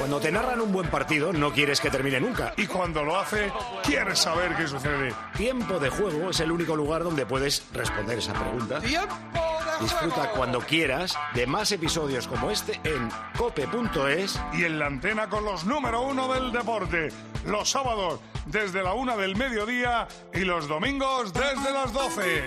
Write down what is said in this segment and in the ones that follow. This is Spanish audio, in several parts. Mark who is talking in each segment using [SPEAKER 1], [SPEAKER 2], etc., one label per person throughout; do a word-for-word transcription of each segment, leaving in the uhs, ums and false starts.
[SPEAKER 1] Cuando te narran un buen partido, no quieres que termine nunca.
[SPEAKER 2] Y cuando lo hace, quieres saber qué sucede.
[SPEAKER 1] Tiempo de Juego es el único lugar donde puedes responder esa pregunta.
[SPEAKER 2] ¡Tiempo de
[SPEAKER 1] Disfruta
[SPEAKER 2] juego!
[SPEAKER 1] cuando quieras de más episodios como este en cope punto es.
[SPEAKER 2] Y en la antena con los número uno del deporte. Los sábados desde la una del mediodía y los domingos desde las doce.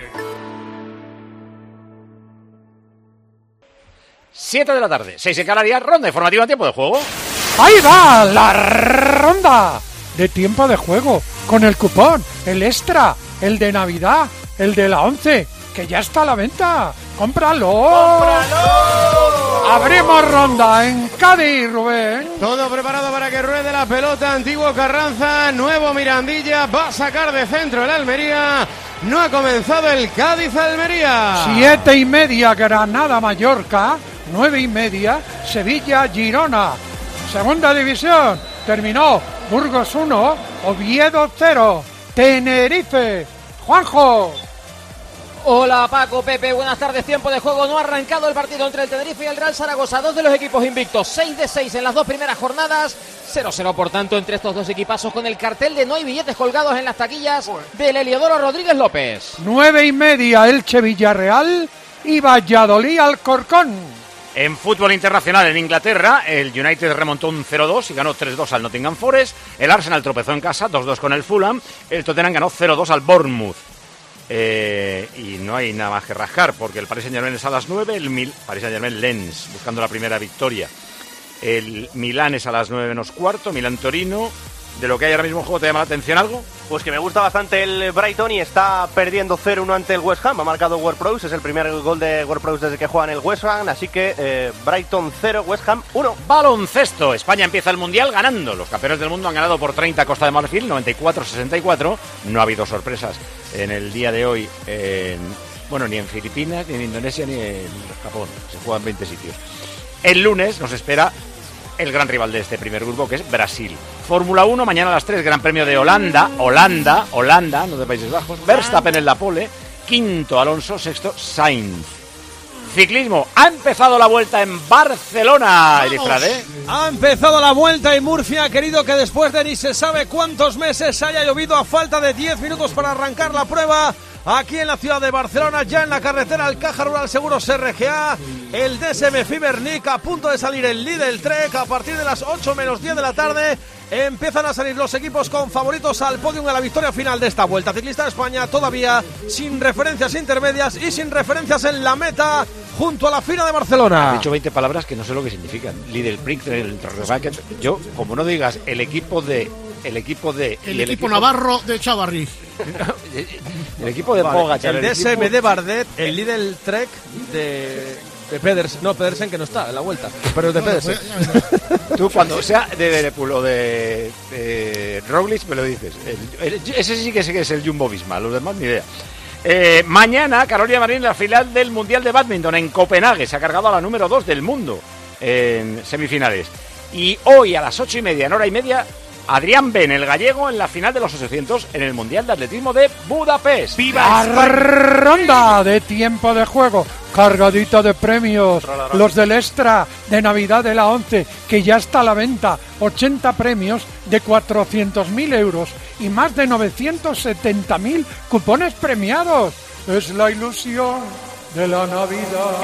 [SPEAKER 3] siete de la tarde, seis en Canarias, ronda informativa en Tiempo de Juego.
[SPEAKER 4] ¡Ahí va la ronda de Tiempo de Juego! Con el cupón, el extra, el de Navidad, el de la once, que ya está a la venta. ¡Cómpralo! ¡Cómpralo! Abrimos ronda en Cádiz, Rubén.
[SPEAKER 5] Todo preparado para que ruede la pelota. Antiguo Carranza, nuevo Mirandilla, va a sacar de centro el Almería. No ha comenzado el Cádiz-Almería.
[SPEAKER 4] Siete y media Granada-Mallorca. Nueve y media Sevilla-Girona. Segunda división. Terminó Burgos uno, Oviedo cero. Tenerife. Juanjo.
[SPEAKER 6] Hola Paco, Pepe, buenas tardes. Tiempo de juego, no ha arrancado el partido entre el Tenerife y el Real Zaragoza. Dos de los equipos invictos, seis de seis en las dos primeras jornadas. cero cero por tanto entre estos dos equipazos, con el cartel de no hay billetes colgados en las taquillas del Heliodoro Rodríguez López.
[SPEAKER 4] Nueve y media Elche Villarreal y Valladolid Alcorcón.
[SPEAKER 3] En fútbol internacional en Inglaterra, el United remontó un cero dos y ganó tres dos al Nottingham Forest. El Arsenal tropezó en casa dos dos con el Fulham. El Tottenham ganó cero dos al Bournemouth. Eh, y no hay nada más que rascar, porque el Paris Saint-Germain es a las nueve, el Mil, Paris Saint-Germain Lens buscando la primera victoria. El Milán es a las nueve menos cuarto, Milán-Torino. ¿De lo que hay ahora mismo en juego te llama la atención algo?
[SPEAKER 7] Pues que me gusta bastante el Brighton y está perdiendo cero uno ante el West Ham. Ha marcado Ward-Prowse, es el primer gol de Ward-Prowse desde que juega en el West Ham. Así que eh, Brighton cero, West Ham uno.
[SPEAKER 3] Baloncesto. España empieza el Mundial ganando. Los campeones del mundo han ganado por treinta a Costa de Marfil, noventa y cuatro a sesenta y cuatro. No ha habido sorpresas en el día de hoy. En, bueno, ni en Filipinas, ni en Indonesia, ni en Japón. Se juegan veinte sitios. El lunes nos espera el gran rival de este primer grupo, que es Brasil. Fórmula uno, mañana a las tres, Gran Premio de Holanda, Holanda, Holanda, no de Países Bajos. Verstappen en la pole, quinto Alonso, sexto Sainz. Ciclismo, ha empezado la vuelta en Barcelona, Elifrade.
[SPEAKER 8] Ha empezado la vuelta y Murcia ha querido que después de ni se sabe cuántos meses haya llovido a falta de diez minutos para arrancar la prueba. Aquí en la ciudad de Barcelona, ya en la carretera al Caja Rural Seguros R G A, el D S M Fibernic a punto de salir el Lidl Trek a partir de las ocho menos diez de la tarde. Empiezan a salir los equipos con favoritos al podium en la victoria final de esta Vuelta Ciclista de España, todavía sin referencias intermedias y sin referencias en la meta junto a la fina de Barcelona.
[SPEAKER 3] Has dicho veinte palabras que no sé lo que significan. Lidl Trek, el yo, como no digas el equipo de... El equipo de...
[SPEAKER 9] El,
[SPEAKER 3] el
[SPEAKER 9] equipo,
[SPEAKER 3] equipo
[SPEAKER 9] Navarro de Chavarri.
[SPEAKER 3] El equipo de
[SPEAKER 8] vale,
[SPEAKER 3] Pogacar.
[SPEAKER 8] El D S M de Bardet, el Lidl Trek de... de Pedersen, no, Pedersen que no está en la vuelta, pero es de
[SPEAKER 9] Bueno,
[SPEAKER 8] Pedersen.
[SPEAKER 9] pues,
[SPEAKER 3] Tú cuando sea de Liverpool o de, de Roglic me lo dices. El, el, ese sí que sé que es el Jumbo Visma, los demás ni idea. Eh, mañana Carolina Marín en la final del Mundial de Badminton en Copenhague. Se ha cargado a la número dos del mundo en semifinales. Y hoy a las ocho y media, en hora y media, Adrián Ben, el gallego, en la final de los ochocientos en el Mundial de Atletismo de Budapest.
[SPEAKER 4] ¡Viva la ronda de Tiempo de Juego! Cargadita de premios. Los del extra de Navidad de la once, que ya está a la venta. ochenta premios de cuatrocientos mil euros y más de novecientos setenta mil cupones premiados. Es la ilusión de la Navidad.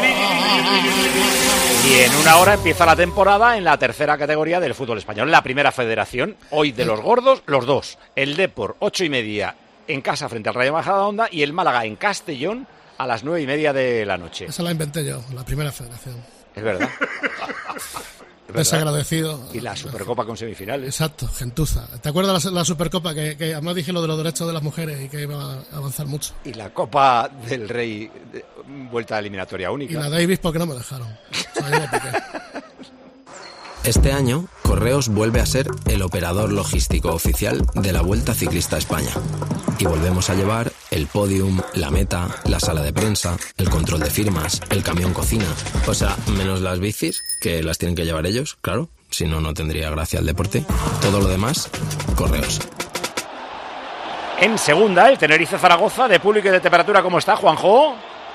[SPEAKER 3] Y en una hora empieza la temporada en la tercera categoría del fútbol español, la primera federación. Hoy de los gordos, los dos. El Depor, ocho y media en casa frente al Rayo Majadahonda, y el Málaga en Castellón a las nueve y media de la noche.
[SPEAKER 9] Esa la inventé yo, la primera federación.
[SPEAKER 3] Es verdad. Es
[SPEAKER 9] Desagradecido.
[SPEAKER 3] Y la Supercopa con semifinales.
[SPEAKER 9] Exacto, gentuza. ¿Te acuerdas la, la Supercopa que, que además dije lo de los derechos de las mujeres y que iba a avanzar mucho?
[SPEAKER 3] Y la Copa del Rey, de, vuelta eliminatoria única.
[SPEAKER 9] Y la Davis porque no me dejaron. O sea, yo me piqué.
[SPEAKER 10] Este año, Correos vuelve a ser el operador logístico oficial de la Vuelta Ciclista a España. Y volvemos a llevar el podium, la meta, la sala de prensa, el control de firmas, el camión cocina. O sea, menos las bicis, que las tienen que llevar ellos, claro. Si no, no tendría gracia el deporte. Todo lo demás, Correos.
[SPEAKER 3] En segunda, el Tenerife Zaragoza, de público y de temperatura, ¿cómo está, Juanjo?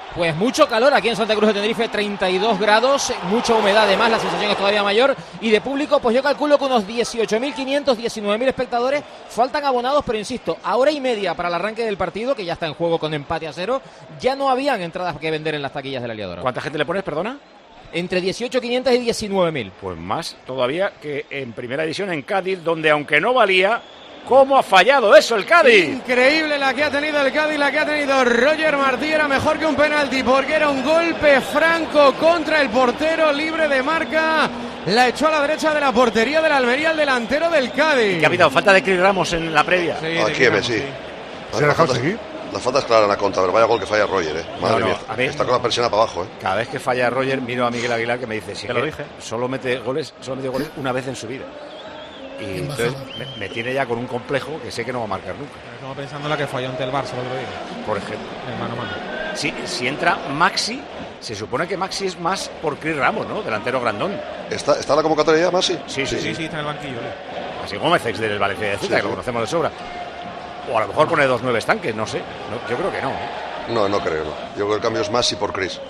[SPEAKER 6] Pues mucho calor aquí en Santa Cruz de Tenerife, treinta y dos grados, mucha humedad además, la sensación es todavía mayor. Y de público, pues yo calculo que unos dieciocho mil quinientos, diecinueve mil espectadores. Faltan abonados, pero insisto, a hora y media para el arranque del partido, que ya está en juego con empate a cero. Ya no habían entradas que vender en las taquillas de la Liadora.
[SPEAKER 3] ¿Cuánta gente le pones, perdona?
[SPEAKER 6] Entre dieciocho mil quinientos y diecinueve mil.
[SPEAKER 3] Pues más todavía que en primera división en Cádiz, donde aunque no valía... ¿Cómo ha fallado eso el Cádiz?
[SPEAKER 5] Increíble la que ha tenido el Cádiz, la que ha tenido Roger Martí. Era mejor que un penalti porque era un golpe franco contra el portero, libre de marca. La echó a la derecha de la portería de la Almería, el delantero del Cádiz.
[SPEAKER 3] ¿Qué ha habido? Falta de Chris Ramos en la previa.
[SPEAKER 11] Sí, aquí me sí.
[SPEAKER 2] ¿Se ha dejado seguir?
[SPEAKER 11] La falta es clara en la contra, pero vaya gol que falla Roger, eh. Madre
[SPEAKER 3] no, no,
[SPEAKER 11] mía,
[SPEAKER 3] ver,
[SPEAKER 11] está con la persiana para abajo, eh.
[SPEAKER 3] Cada vez que falla Roger, miro a Miguel Aguilar que me dice, sí,
[SPEAKER 7] te lo dije.
[SPEAKER 3] Solo mete goles, solo mete goles una vez en su vida. Y entonces me, me tiene ya con un complejo que sé que no va a marcar nunca.
[SPEAKER 8] Estamos pensando en la que falló ante el Barça el otro día.
[SPEAKER 3] Por ejemplo.
[SPEAKER 8] El mano a mano.
[SPEAKER 3] Si, si entra Maxi, se supone que Maxi es más por Chris Ramos, ¿no? Delantero grandón.
[SPEAKER 11] ¿Está, está en la convocatoria ya, Maxi?
[SPEAKER 3] Sí, sí, sí.
[SPEAKER 8] Sí, sí, está en el banquillo. ¿eh?
[SPEAKER 3] Así Gómez, ex del Valencia de Ceuta, sí, que sí. Lo conocemos de sobra. O a lo mejor pone dos nueve estanques, no sé. No, yo creo que no. ¿eh?
[SPEAKER 11] No, no creo, no. Yo creo que el cambio es Maxi por Chris.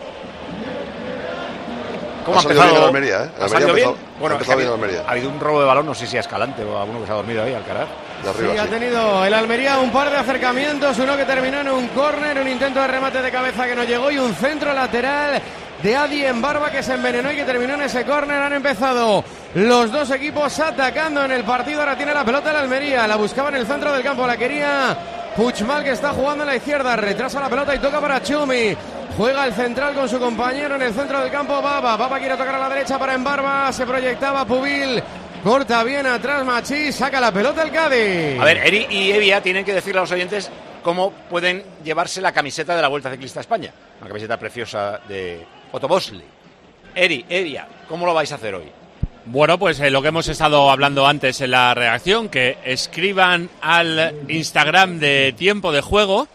[SPEAKER 3] ¿Cómo ha,
[SPEAKER 11] ha salido
[SPEAKER 3] empezado?
[SPEAKER 11] bien el Almería, ¿eh? El
[SPEAKER 3] ¿Ha salido
[SPEAKER 11] Almería
[SPEAKER 3] bien?
[SPEAKER 11] Empezado,
[SPEAKER 3] bueno,
[SPEAKER 11] ha empezado
[SPEAKER 3] es que
[SPEAKER 11] bien el Almería.
[SPEAKER 3] Ha habido un robo de balón, no sé si a Escalante o a uno que se ha dormido ahí, Alcaraz.
[SPEAKER 11] De arriba,
[SPEAKER 5] sí,
[SPEAKER 11] sí.
[SPEAKER 5] Ha tenido el Almería un par de acercamientos, uno que terminó en un córner, un intento de remate de cabeza que no llegó y un centro lateral de Adi en Barba que se envenenó y que terminó en ese córner. Han empezado los dos equipos atacando en el partido. Ahora tiene la pelota el Almería, la buscaba en el centro del campo, la quería Puigmal, que está jugando en la izquierda, retrasa la pelota y toca para Chumi. Juega el central con su compañero en el centro del campo, Baba. Baba quiere tocar a la derecha para Embarba, se proyectaba Pubil. Corta bien atrás Machís, saca la pelota el Cádiz.
[SPEAKER 3] A ver, Eri y Evia tienen que decirle a los oyentes cómo pueden llevarse la camiseta de la Vuelta Ciclista a España. Una camiseta preciosa de Otto Bosley. Eri, Evia, ¿cómo lo vais a hacer hoy?
[SPEAKER 12] Bueno, pues eh, lo que hemos estado hablando antes en la redacción, que escriban al Instagram de Tiempo de Juego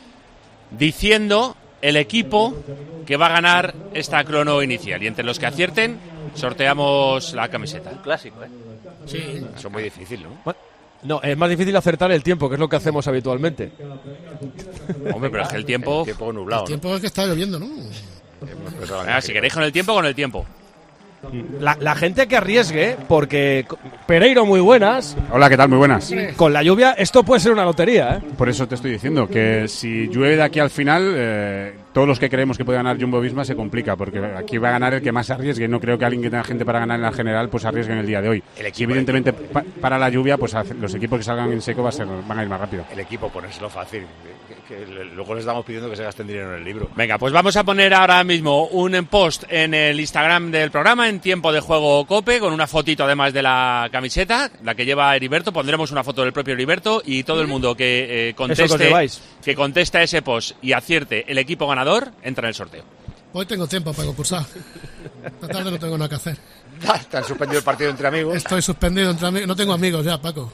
[SPEAKER 12] diciendo el equipo que va a ganar esta crono inicial. Y entre los que acierten, sorteamos la camiseta.
[SPEAKER 7] Un clásico, ¿eh?
[SPEAKER 3] Sí. Eso es muy difícil, ¿no?
[SPEAKER 8] No, es más difícil acertar el tiempo, que es lo que hacemos habitualmente.
[SPEAKER 3] Hombre, pero es que el tiempo... El tiempo nublado,
[SPEAKER 9] el tiempo ¿no? Es que está lloviendo, ¿no?
[SPEAKER 12] Venga, si queréis con el tiempo, con el tiempo.
[SPEAKER 8] La, la gente que arriesgue, porque Pereiro, muy buenas.
[SPEAKER 13] Hola, ¿qué tal? Muy buenas.
[SPEAKER 8] Con la lluvia, esto puede ser una lotería, ¿eh?
[SPEAKER 13] Por eso te estoy diciendo que si llueve de aquí al final, eh, todos los que creemos que puede ganar Jumbo-Visma se complica, porque aquí va a ganar el que más arriesgue. No creo que alguien que tenga gente para ganar en la general pues arriesgue en el día de hoy.
[SPEAKER 3] El equipo,
[SPEAKER 13] si evidentemente pa para la lluvia, pues los equipos que salgan en seco va a ser, van a ir más rápido.
[SPEAKER 3] El equipo, ponérselo fácil. Que, que, que luego les estamos pidiendo que se gasten dinero en el libro.
[SPEAKER 12] Venga, pues vamos a poner ahora mismo un post en el Instagram del programa, en Tiempo de Juego Cope, con una fotito además de la camiseta, la que lleva Heriberto. Pondremos una foto del propio Heriberto y todo el mundo que eh, conteste que conteste a ese post y acierte el equipo ganador entra en el sorteo.
[SPEAKER 9] Hoy tengo tiempo para concursar. Esta tarde no tengo nada que hacer.
[SPEAKER 3] Te han suspendido el partido entre amigos.
[SPEAKER 9] Estoy suspendido entre amigos. No tengo amigos ya, Paco.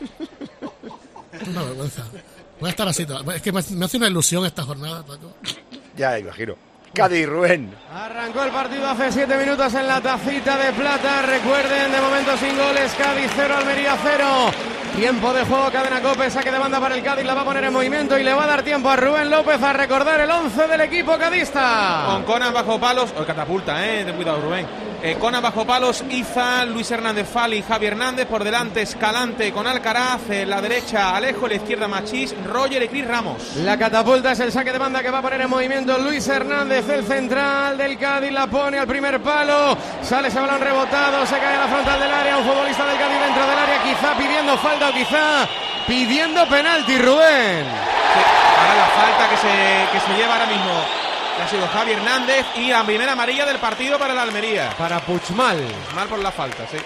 [SPEAKER 9] Es una vergüenza. Voy a estar así. Es que me hace una ilusión esta jornada, Paco.
[SPEAKER 3] Ya, imagino. Cádiz, Rubén.
[SPEAKER 5] Arrancó el partido hace siete minutos en la tacita de plata. Recuerden, de momento sin goles. Cádiz cero, Almería cero. Tiempo de juego, Cadena Cope, saque de banda para el Cádiz, la va a poner en movimiento y le va a dar tiempo a Rubén López a recordar el once del equipo cadista.
[SPEAKER 14] Con Conan bajo palos, o catapulta, eh, ten cuidado Rubén. Eh, Conan bajo palos, Iza, Luis Hernández Fali y Javi Hernández, por delante Escalante con Alcaraz, en la derecha Alejo, en la izquierda Machís, Roger y Cris Ramos.
[SPEAKER 5] La catapulta es el saque de banda que va a poner en movimiento Luis Hernández, el central del Cádiz, la pone al primer palo, sale ese balón rebotado, se cae a la frontal del área, un futbolista del Cádiz dentro del área, quizá pidiendo falta o quizá pidiendo penalti, Rubén.
[SPEAKER 14] Sí, ahora la falta que se, que se lleva ahora mismo, que ha sido Javi Hernández, y la primera amarilla del partido para la Almería.
[SPEAKER 5] Para Puigmal.
[SPEAKER 14] Puigmal por la falta, sí.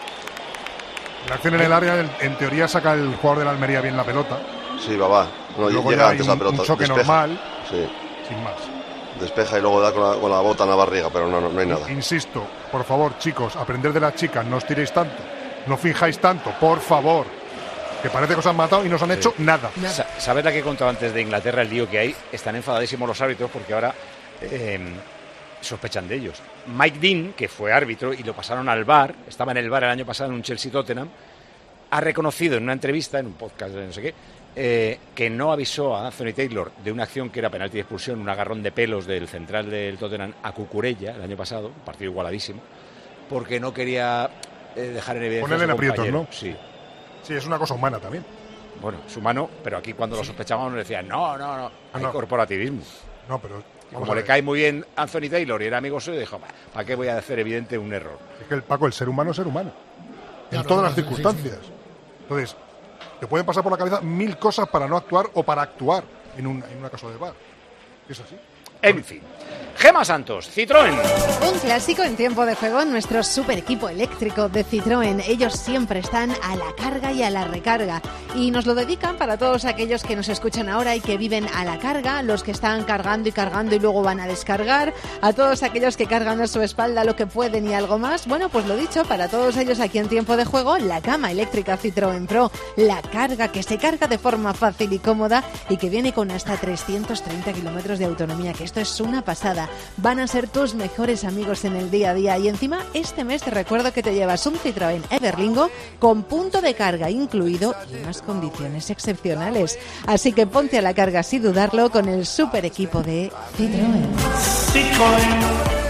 [SPEAKER 2] La acción en el área, en teoría saca el jugador de la Almería bien la pelota.
[SPEAKER 11] Sí, va, va. No,
[SPEAKER 2] luego
[SPEAKER 11] llega
[SPEAKER 2] ya
[SPEAKER 11] antes
[SPEAKER 2] hay un,
[SPEAKER 11] la pelota.
[SPEAKER 2] un choque
[SPEAKER 11] despeja.
[SPEAKER 2] normal.
[SPEAKER 11] Sí.
[SPEAKER 2] Sin más.
[SPEAKER 11] Despeja y luego da con la, con la bota en la barriga, pero no, no, no hay nada.
[SPEAKER 2] Insisto, por favor, chicos, aprender de las chicas, no os tiréis tanto, no finjáis tanto, por favor. Que parece que os han matado y no os han hecho sí. nada.
[SPEAKER 3] nada. ¿Sabes la que he contado antes de Inglaterra, el lío que hay? Están enfadadísimos los árbitros porque ahora eh, sospechan de ellos. Mike Dean, que fue árbitro y lo pasaron al V A R, estaba en el V A R el año pasado en un Chelsea-Tottenham, ha reconocido en una entrevista, en un podcast de no sé qué, eh, que no avisó a Anthony Taylor de una acción que era penalti de expulsión, un agarrón de pelos del central del Tottenham a Cucurella el año pasado, un partido igualadísimo, porque no quería eh, dejar en evidencia
[SPEAKER 2] ponerle
[SPEAKER 3] a su
[SPEAKER 2] en aprietos,
[SPEAKER 3] compañero.
[SPEAKER 2] ¿no?
[SPEAKER 3] Sí.
[SPEAKER 2] Sí, es una cosa humana también.
[SPEAKER 3] Bueno, es humano, pero aquí cuando lo sospechábamos nos decían, no, no, no, hay
[SPEAKER 2] no.
[SPEAKER 3] corporativismo.
[SPEAKER 2] No, pero...
[SPEAKER 3] Y como le cae muy bien Anthony Taylor y era amigo suyo, dijo, ¿para qué voy a hacer evidente un error?
[SPEAKER 2] Es que el Paco, el ser humano es ser humano.
[SPEAKER 3] Claro,
[SPEAKER 2] en todas las
[SPEAKER 3] sí,
[SPEAKER 2] circunstancias.
[SPEAKER 3] sí, sí.
[SPEAKER 2] Entonces, te pueden pasar por la cabeza mil cosas para no actuar o para actuar en, un, en una caso de bar. Es así.
[SPEAKER 3] En fin. Gema Santos, Citroën.
[SPEAKER 15] Un clásico en tiempo de juego, nuestro super equipo eléctrico de Citroën. Ellos siempre están a la carga y a la recarga. Y nos lo dedican para todos aquellos que nos escuchan ahora y que viven a la carga, los que están cargando y cargando y luego van a descargar, a todos aquellos que cargan a su espalda lo que pueden y algo más. Bueno, pues lo dicho, para todos ellos aquí en tiempo de juego, la cama eléctrica Citroën Pro. La carga que se carga de forma fácil y cómoda y que viene con hasta trescientos treinta kilómetros de autonomía, que esto es una pasada. Van a ser tus mejores amigos en el día a día y encima este mes te recuerdo que te llevas un Citroën Everlingo con punto de carga incluido y unas condiciones excepcionales. Así que ponte a la carga sin dudarlo con el super equipo de Citroën.
[SPEAKER 2] Citroën.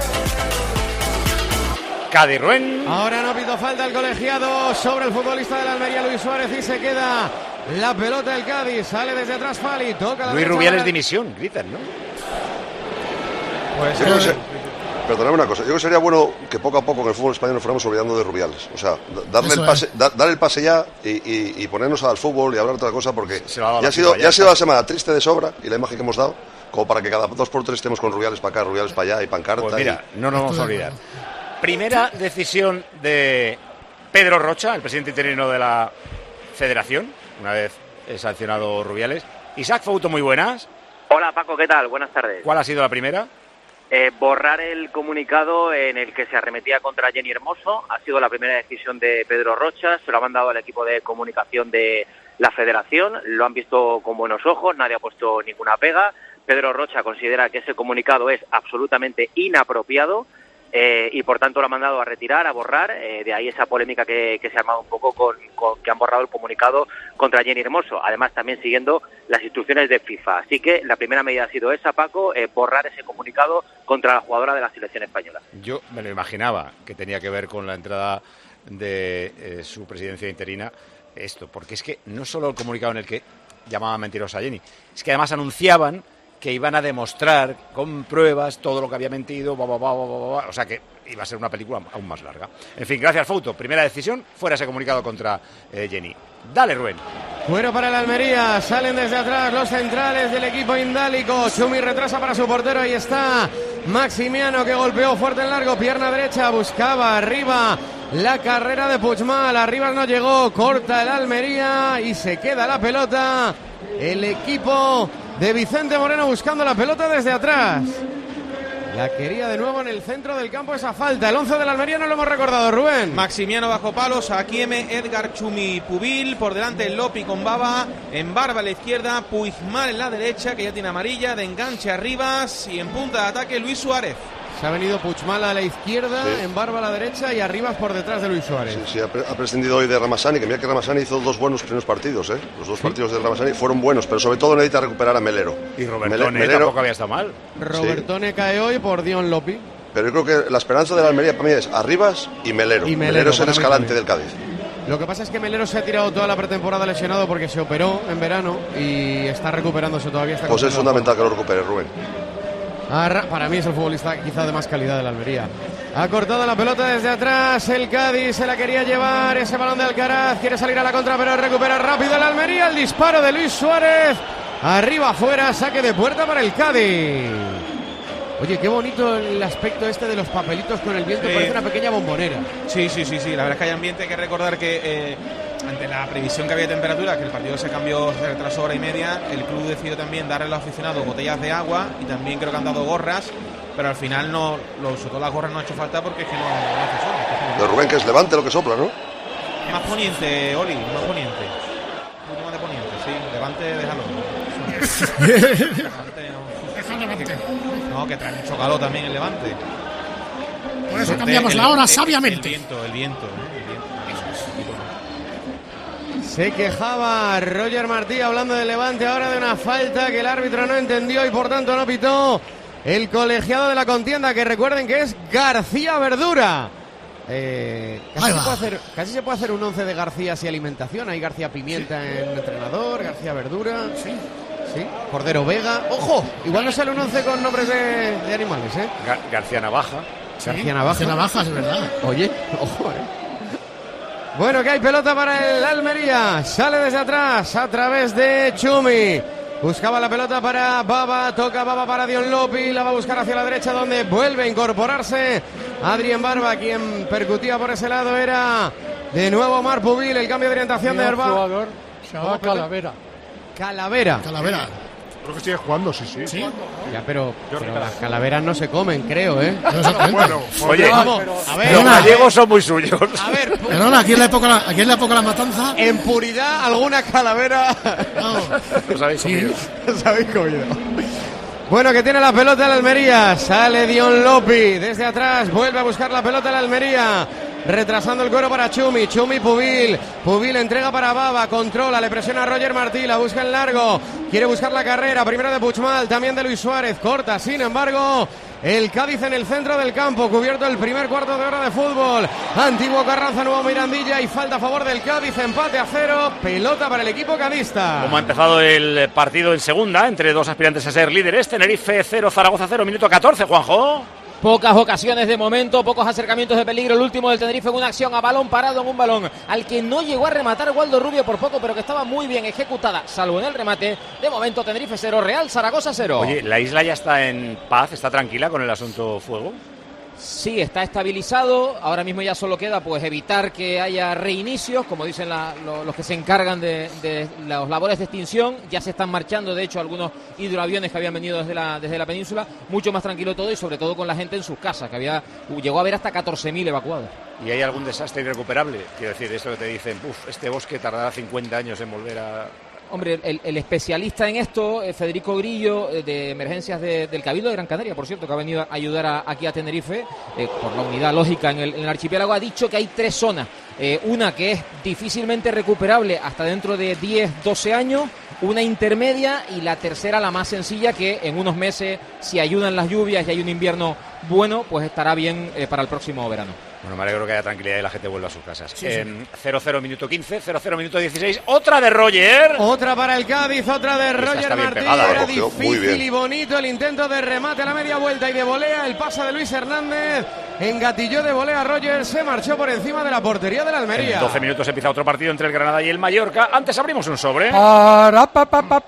[SPEAKER 3] Cadirruén.
[SPEAKER 5] Ahora no pito falta el colegiado sobre el futbolista de la Almería, Luis Suárez, y se queda la pelota del Cádiz. Sale desde atrás Fali, toca la
[SPEAKER 3] Luis
[SPEAKER 5] derecha,
[SPEAKER 3] Rubiales
[SPEAKER 5] para...
[SPEAKER 3] dimisión, gritan, ¿no?
[SPEAKER 11] Pues, yo creo que se- perdóname una cosa, yo creo que sería bueno que poco a poco en el fútbol español nos fuéramos olvidando de Rubiales. O sea, darle
[SPEAKER 9] Eso
[SPEAKER 11] el pase, da- dar el pase ya y, y- y ponernos al fútbol y hablar de otra cosa, porque
[SPEAKER 3] va a dar
[SPEAKER 11] ya
[SPEAKER 3] la
[SPEAKER 11] ha, sido,
[SPEAKER 3] pipa, ya
[SPEAKER 11] ya ha sido
[SPEAKER 3] está.
[SPEAKER 11] la semana triste de sobra y la imagen que hemos dado, como para que cada dos por tres estemos con Rubiales para acá, Rubiales para allá y pancarta.
[SPEAKER 3] Pues mira,
[SPEAKER 11] y-
[SPEAKER 3] no nos vamos a olvidar. Primera decisión de Pedro Rocha, el presidente interino de la Federación, una vez sancionado Rubiales. Isaac Fouto, muy buenas.
[SPEAKER 16] Hola Paco, ¿qué tal? Buenas tardes.
[SPEAKER 3] ¿Cuál ha sido la primera?
[SPEAKER 16] Eh, borrar el comunicado en el que se arremetía contra Jenny Hermoso ha sido la primera decisión de Pedro Rocha, se lo ha mandado al equipo de comunicación de la Federación, lo han visto con buenos ojos, nadie ha puesto ninguna pega. Pedro Rocha considera que ese comunicado es absolutamente inapropiado eh, y por tanto lo ha mandado a retirar, a borrar, eh, de ahí esa polémica que, que se ha armado un poco con, con que han borrado el comunicado contra Jenny Hermoso, además también siguiendo las instrucciones de FIFA. Así que la primera medida ha sido esa, Paco, eh, borrar ese comunicado contra la jugadora de la selección española.
[SPEAKER 3] Yo me lo imaginaba que tenía que ver con la entrada de eh, su presidencia interina esto, porque es que no solo el comunicado en el que llamaban mentirosa a Jenny, es que además anunciaban que iban a demostrar con pruebas todo lo que había mentido, ba, ba, ba, ba, ba, ba, o sea que iba a ser una película aún más larga. En fin, gracias Fouto. Primera decisión, fuera ese comunicado contra eh, Jenny. Dale, Rubén.
[SPEAKER 5] Fuera para el Almería, salen desde atrás los centrales del equipo indálico. Chumi retrasa para su portero, ahí está Maximiano que golpeó fuerte en largo, pierna derecha, buscaba arriba la carrera de Puigmal, arriba no llegó, corta el Almería y se queda la pelota. El equipo de Vicente Moreno buscando la pelota desde atrás. La quería de nuevo en el centro del campo esa falta. El once del Almería no lo hemos recordado, Rubén.
[SPEAKER 14] Maximiano bajo palos, Akieme, Edgar, Chumi, Pubil, por delante Lopi con Baba, en Barba a la izquierda, Puigmal en la derecha, que ya tiene amarilla, de enganche arriba, y en punta de ataque Luis Suárez.
[SPEAKER 5] Se ha venido Puigmal a la izquierda,
[SPEAKER 11] Sí.
[SPEAKER 5] en Barba a la derecha y Arribas por detrás de Luis Suárez.
[SPEAKER 11] Sí, sí, ha, pre- ha prescindido hoy de Ramasani, que mira que Ramasani hizo dos buenos primeros partidos, ¿eh? Los dos partidos de Ramasani fueron buenos, pero sobre todo necesita recuperar a Melero.
[SPEAKER 3] Y Robertone tampoco había estado mal.
[SPEAKER 5] Robertone cae hoy por Dion Lopi.
[SPEAKER 11] Pero yo creo que la esperanza de la Almería para mí es Arribas y Melero.
[SPEAKER 5] Y Melero,
[SPEAKER 11] Melero es el
[SPEAKER 5] para mí
[SPEAKER 11] escalante
[SPEAKER 5] también.
[SPEAKER 11] del Cádiz.
[SPEAKER 5] Lo que pasa es que Melero se ha tirado toda la pretemporada lesionado porque se operó en verano y está recuperándose todavía. Está
[SPEAKER 11] Pues es
[SPEAKER 5] cogiendo
[SPEAKER 11] fundamental que lo recupere, Rubén.
[SPEAKER 5] Arra- Para mí es el futbolista quizá de más calidad de la Almería. Ha cortado la pelota desde atrás. El Cádiz se la quería llevar. Ese balón de Alcaraz. Quiere salir a la contra, pero recupera rápido el Almería. El disparo de Luis Suárez. Arriba, afuera. Saque de puerta para el Cádiz. Oye, qué bonito el aspecto este de los papelitos con el viento.
[SPEAKER 14] Sí.
[SPEAKER 5] Parece una pequeña bombonera.
[SPEAKER 14] Sí, sí, sí, sí. La verdad es que hay ambiente. Hay que recordar que eh, ante la previsión que había de temperatura, que el partido se cambió, se retrasó hora y media, el club decidió también darle a los aficionados botellas de agua y también creo que han dado gorras, pero al final no, lo, sobre todo las gorras no ha hecho falta porque es que no, no hace sol. Es que
[SPEAKER 11] De
[SPEAKER 14] no-
[SPEAKER 11] Rubén, que es Levante lo que sopla, ¿no?
[SPEAKER 14] Más poniente, Oli, más poniente. Un poquito más de poniente, sí. Levante, déjalo. Levante, no. No, que trae mucho calor también el Levante.
[SPEAKER 9] Por eso
[SPEAKER 14] El-
[SPEAKER 9] cambiamos
[SPEAKER 14] el-
[SPEAKER 9] la hora
[SPEAKER 14] el-
[SPEAKER 9] sabiamente.
[SPEAKER 14] El viento, el viento. ¿eh? El viento.
[SPEAKER 5] Se quejaba Roger Martí hablando del Levante ahora de una falta que el árbitro no entendió y por tanto no pitó el colegiado de la contienda, que recuerden que es García Verdura. Eh, casi, se puede hacer, casi se puede hacer un once de García y alimentación. Hay García Pimienta en entrenador, García Verdura, sí, sí, Cordero Vega. Ojo, igual no sale un once con nombres de, de animales, ¿eh?
[SPEAKER 3] Gar García Navaja.
[SPEAKER 5] Sí, García Navaja.
[SPEAKER 9] García Navaja, es verdad.
[SPEAKER 5] Oye, ojo, ¿eh? Bueno, que hay pelota para el Almería. Sale desde atrás a través de Chumi. Buscaba la pelota para Baba, toca Baba para Dion Lopi, la va a buscar hacia la derecha donde vuelve a incorporarse Adrián Barba, quien percutía por ese lado era de nuevo Omar Pubil, el cambio de orientación de Barba.
[SPEAKER 4] jugador se llama Calavera.
[SPEAKER 5] Calavera.
[SPEAKER 9] Calavera.
[SPEAKER 2] Creo que sigue jugando, sí, sí.
[SPEAKER 9] ¿Sí?
[SPEAKER 5] Ya, pero, pero las calaveras no se comen, creo, ¿eh?
[SPEAKER 2] Bueno,
[SPEAKER 3] oye,
[SPEAKER 5] vamos, a ver,
[SPEAKER 3] los gallegos son muy suyos.
[SPEAKER 5] A ver,
[SPEAKER 9] Perdona, aquí en la época, aquí en la época de la matanza.
[SPEAKER 5] En puridad, alguna calavera.
[SPEAKER 9] No.
[SPEAKER 3] Los habéis comido.
[SPEAKER 5] Los habéis comido. Bueno, que tiene la pelota el Almería. Sale Dion Lopi desde atrás. Vuelve a buscar la pelota el Almería. Retrasando el cuero para Chumi, Chumi Pubil, Pubil entrega para Baba, controla, le presiona a Roger Martí, la busca en largo, quiere buscar la carrera, primero de Puigmal, también de Luis Suárez, corta, sin embargo, el Cádiz en el centro del campo, cubierto el primer cuarto de hora de fútbol, Antiguo Carranza, Nuevo Mirandilla y falta a favor del Cádiz, empate a cero, pelota para el equipo cadista.
[SPEAKER 3] Como ha empezado el partido en segunda, entre dos aspirantes a ser líderes, Tenerife cero, Zaragoza cero, minuto catorce, Juanjo.
[SPEAKER 6] Pocas ocasiones de momento, pocos acercamientos de peligro. El último del Tenerife en una acción a balón parado en un balón al que no llegó a rematar Waldo Rubio por poco, pero que estaba muy bien ejecutada, salvo en el remate. De momento Tenerife cero, Real Zaragoza cero.
[SPEAKER 3] Oye, ¿la isla ya está en paz? ¿Está tranquila con el asunto fuego?
[SPEAKER 6] Sí, está estabilizado. Ahora mismo ya solo queda pues evitar que haya reinicios, como dicen la, lo, los que se encargan de, de las labores de extinción. Ya se están marchando, de hecho, algunos hidroaviones que habían venido desde la, desde la península. Mucho más tranquilo todo y sobre todo con la gente en sus casas, que había llegó a haber hasta catorce mil evacuados.
[SPEAKER 3] ¿Y hay algún desastre irrecuperable? Quiero decir, esto que te dicen, uff, este bosque tardará cincuenta años en volver a...
[SPEAKER 6] Hombre, el, el especialista en esto, eh, Federico Grillo, eh, de emergencias de, del Cabildo de Gran Canaria, por cierto, que ha venido a ayudar a, aquí a Tenerife, eh, por la unidad lógica en el, en el archipiélago, ha dicho que hay tres zonas. Eh, una que es difícilmente recuperable hasta dentro de diez, doce años, una intermedia y la tercera, la más sencilla, que en unos meses, si ayudan las lluvias y hay un invierno bueno, pues estará bien eh, para el próximo verano.
[SPEAKER 3] Bueno, me alegro que haya tranquilidad y la gente vuelva a sus casas.
[SPEAKER 5] Sí,
[SPEAKER 3] eh,
[SPEAKER 5] sí.
[SPEAKER 3] cero cero minuto quince, cero cero minuto dieciséis, otra de Roger.
[SPEAKER 5] Otra para el Cádiz, otra de
[SPEAKER 3] Esta
[SPEAKER 5] Roger
[SPEAKER 3] está bien
[SPEAKER 5] Martí.
[SPEAKER 3] pegada,
[SPEAKER 5] Era
[SPEAKER 3] ¿eh? Cogió muy
[SPEAKER 5] difícil
[SPEAKER 3] bien.
[SPEAKER 5] y bonito el intento de remate a la media vuelta y de volea. El pase de Luis Hernández engatilló de volea. Roger se marchó por encima de la portería de la Almería.
[SPEAKER 3] En doce minutos empieza otro partido entre el Granada y el Mallorca. Antes abrimos un sobre.
[SPEAKER 4] Para, pa, pa, pa,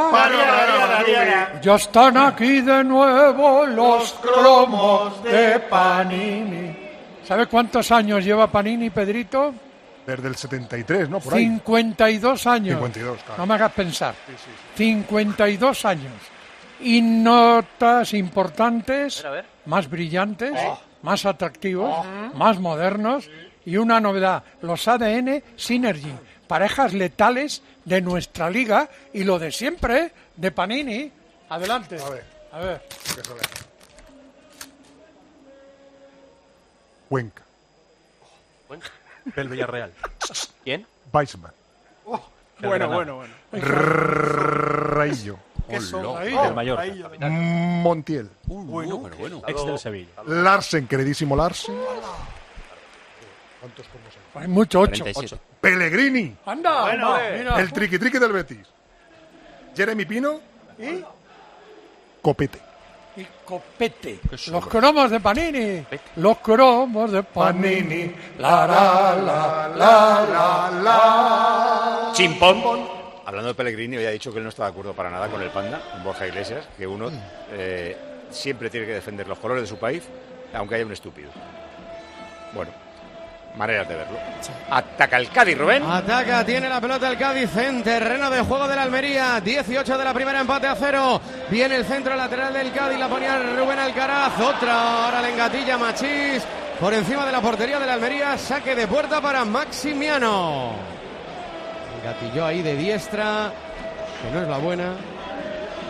[SPEAKER 4] para. Ya están aquí de nuevo los cromos de Panini. ¿Sabe cuántos años lleva Panini, Pedrito?
[SPEAKER 2] Desde el setenta y tres, ¿no? Por ahí.
[SPEAKER 4] cincuenta y dos años.
[SPEAKER 2] cincuenta y dos, claro.
[SPEAKER 4] No me hagas pensar. cincuenta y dos años. Y notas importantes,
[SPEAKER 7] A ver, a ver.
[SPEAKER 4] más brillantes,
[SPEAKER 7] Oh.
[SPEAKER 4] más atractivos, más modernos. Y una novedad, los A D N Synergy. Parejas letales de nuestra liga y lo de siempre, de Panini. Adelante.
[SPEAKER 2] A ver.
[SPEAKER 4] A ver.
[SPEAKER 2] Cuenca.
[SPEAKER 7] Del Villarreal. ¿Quién?
[SPEAKER 2] Weisman.
[SPEAKER 14] Bueno, bueno, bueno.
[SPEAKER 2] Raillo.
[SPEAKER 14] ¿Qué son ahí?
[SPEAKER 2] Del
[SPEAKER 14] Mallorca.
[SPEAKER 2] Montiel.
[SPEAKER 14] Bueno,
[SPEAKER 12] bueno, bueno.
[SPEAKER 14] Ex del Sevilla.
[SPEAKER 2] Larsen, queridísimo Larsen. ¿Cuántos cromos hay?
[SPEAKER 4] Hay mucho, ocho.
[SPEAKER 12] cuarenta y siete.
[SPEAKER 2] Pellegrini.
[SPEAKER 4] Anda,
[SPEAKER 14] Bueno,
[SPEAKER 4] anda, mira.
[SPEAKER 2] El triqui triqui del Betis. Jeremy Pino.
[SPEAKER 4] ¿Y?
[SPEAKER 2] Copete.
[SPEAKER 4] Y Copete. Los cromos de Panini. Los cromos de Panini. La, la, la, la, la, la.
[SPEAKER 3] Chimpón. Hablando de Pellegrini, había dicho que él no está de acuerdo para nada con el Panda, con Borja Iglesias, que uno eh, siempre tiene que defender los colores de su país, aunque haya un estúpido. Bueno, maneras de verlo. Ataca el Cádiz, Rubén.
[SPEAKER 5] Ataca, tiene la pelota el Cádiz en terreno de juego de la Almería. dieciocho de la primera, empate a cero. Viene el centro lateral del Cádiz, la ponía Rubén Alcaraz. Otra, ahora la engatilla Machís. Por encima de la portería de la Almería, saque de puerta para Maximiano. Engatilló ahí de diestra, que no es la buena.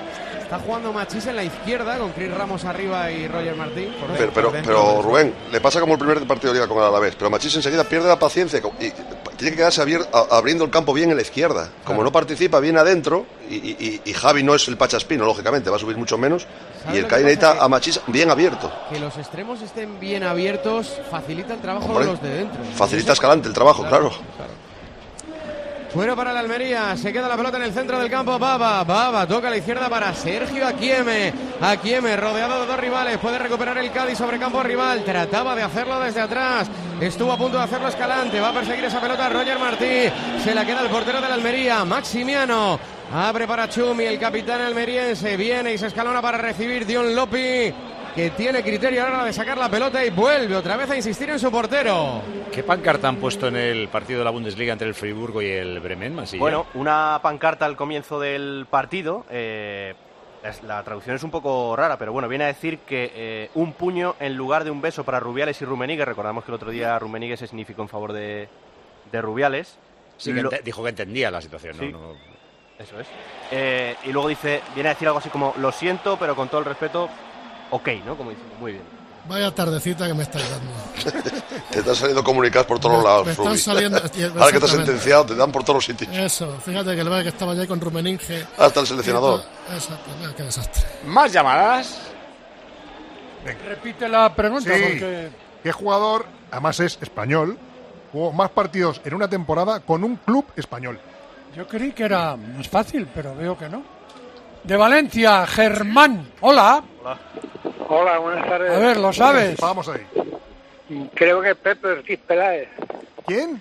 [SPEAKER 5] Está jugando Machís en la izquierda con Chris Ramos arriba y Roger Martín. Por
[SPEAKER 11] Pero, pero, pero Rubén, le pasa como el primer partido de Liga con el Alavés, pero Machís enseguida pierde la paciencia y tiene que quedarse abier, a, abriendo el campo bien en la izquierda. Como no participa bien adentro, y, y, y Javi no es el Pachaspino, lógicamente, va a subir mucho menos, y el Cádiz necesita a Machís bien abierto.
[SPEAKER 5] Que los extremos estén bien abiertos facilita el trabajo
[SPEAKER 11] Hombre,
[SPEAKER 5] de los de dentro.
[SPEAKER 11] Facilita a Escalante el trabajo, claro.
[SPEAKER 5] claro. claro. Fuera para la Almería, se queda la pelota en el centro del campo. Baba, Baba, toca a la izquierda para Sergio Aquieme. Aquieme, rodeado de dos rivales, puede recuperar el Cádiz sobre campo rival. Trataba de hacerlo desde atrás, estuvo a punto de hacerlo Escalante. Va a perseguir esa pelota Roger Martí. Se la queda el portero de la Almería, Maximiano. Abre para Chumi, el capitán almeriense. Viene y se escalona para recibir Dion Lopi, que tiene criterio ahora de sacar la pelota y vuelve otra vez a insistir en su portero.
[SPEAKER 3] ¿Qué pancarta han puesto en el partido de la Bundesliga entre el Friburgo y el Bremen, Masilla?
[SPEAKER 7] Bueno, una pancarta al comienzo del partido. Eh, la traducción es un poco rara, pero bueno, viene a decir que eh, un puño en lugar de un beso para Rubiales y Rummenigge. Recordamos que el otro día Rummenigge se significó en favor de, de Rubiales.
[SPEAKER 3] Sí, que Lo... dijo que entendía la situación,
[SPEAKER 7] sí.
[SPEAKER 3] ¿no? no...
[SPEAKER 7] Eso es. Eh, y luego dice, viene a decir algo así como, lo siento, pero con todo el respeto, ok, ¿no? Como diciendo, muy bien.
[SPEAKER 9] Vaya tardecita que me estáis dando.
[SPEAKER 11] Te están saliendo comunicados por todos me, lados,
[SPEAKER 9] me están
[SPEAKER 11] Rubi.
[SPEAKER 9] saliendo,
[SPEAKER 11] Ahora que estás sentenciado, te dan por todos los sitios.
[SPEAKER 9] Eso, fíjate que el que estaba ya con Rummenigge.
[SPEAKER 11] Hasta el seleccionador.
[SPEAKER 9] Exacto, qué desastre.
[SPEAKER 3] Más llamadas.
[SPEAKER 4] Venga. Repite la pregunta.
[SPEAKER 2] Sí.
[SPEAKER 4] Porque...
[SPEAKER 2] ¿Qué jugador, además es español, jugó más partidos en una temporada con un club español?
[SPEAKER 4] Yo creí que era más fácil, pero veo que no. De Valencia, Germán. Hola.
[SPEAKER 17] Hola. Hola, buenas tardes.
[SPEAKER 4] A ver, ¿lo sabes?
[SPEAKER 2] Vamos ahí.
[SPEAKER 17] Creo que Pepe Ortiz Peláez.
[SPEAKER 2] ¿Quién?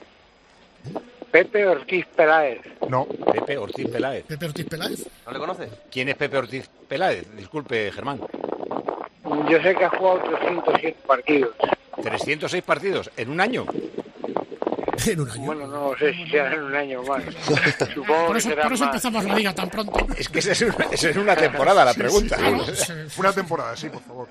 [SPEAKER 17] Pepe Ortiz Peláez.
[SPEAKER 2] No.
[SPEAKER 3] Pepe Ortiz Peláez.
[SPEAKER 9] ¿Pepe Ortiz Peláez?
[SPEAKER 7] ¿No le conoces?
[SPEAKER 3] ¿Quién es Pepe Ortiz Peláez? Disculpe, Germán.
[SPEAKER 17] Yo sé que ha jugado trescientos siete partidos.
[SPEAKER 3] ¿trescientos seis partidos en un año?
[SPEAKER 9] En un año.
[SPEAKER 17] Bueno, no sé si será en un año más. Supongo
[SPEAKER 9] por eso,
[SPEAKER 17] que será
[SPEAKER 9] por eso
[SPEAKER 17] más.
[SPEAKER 9] empezamos la liga tan pronto.
[SPEAKER 3] Es que esa es una, esa es una temporada la
[SPEAKER 2] sí,
[SPEAKER 3] pregunta.
[SPEAKER 2] Sí, sí, sí. Una temporada, sí, por favor.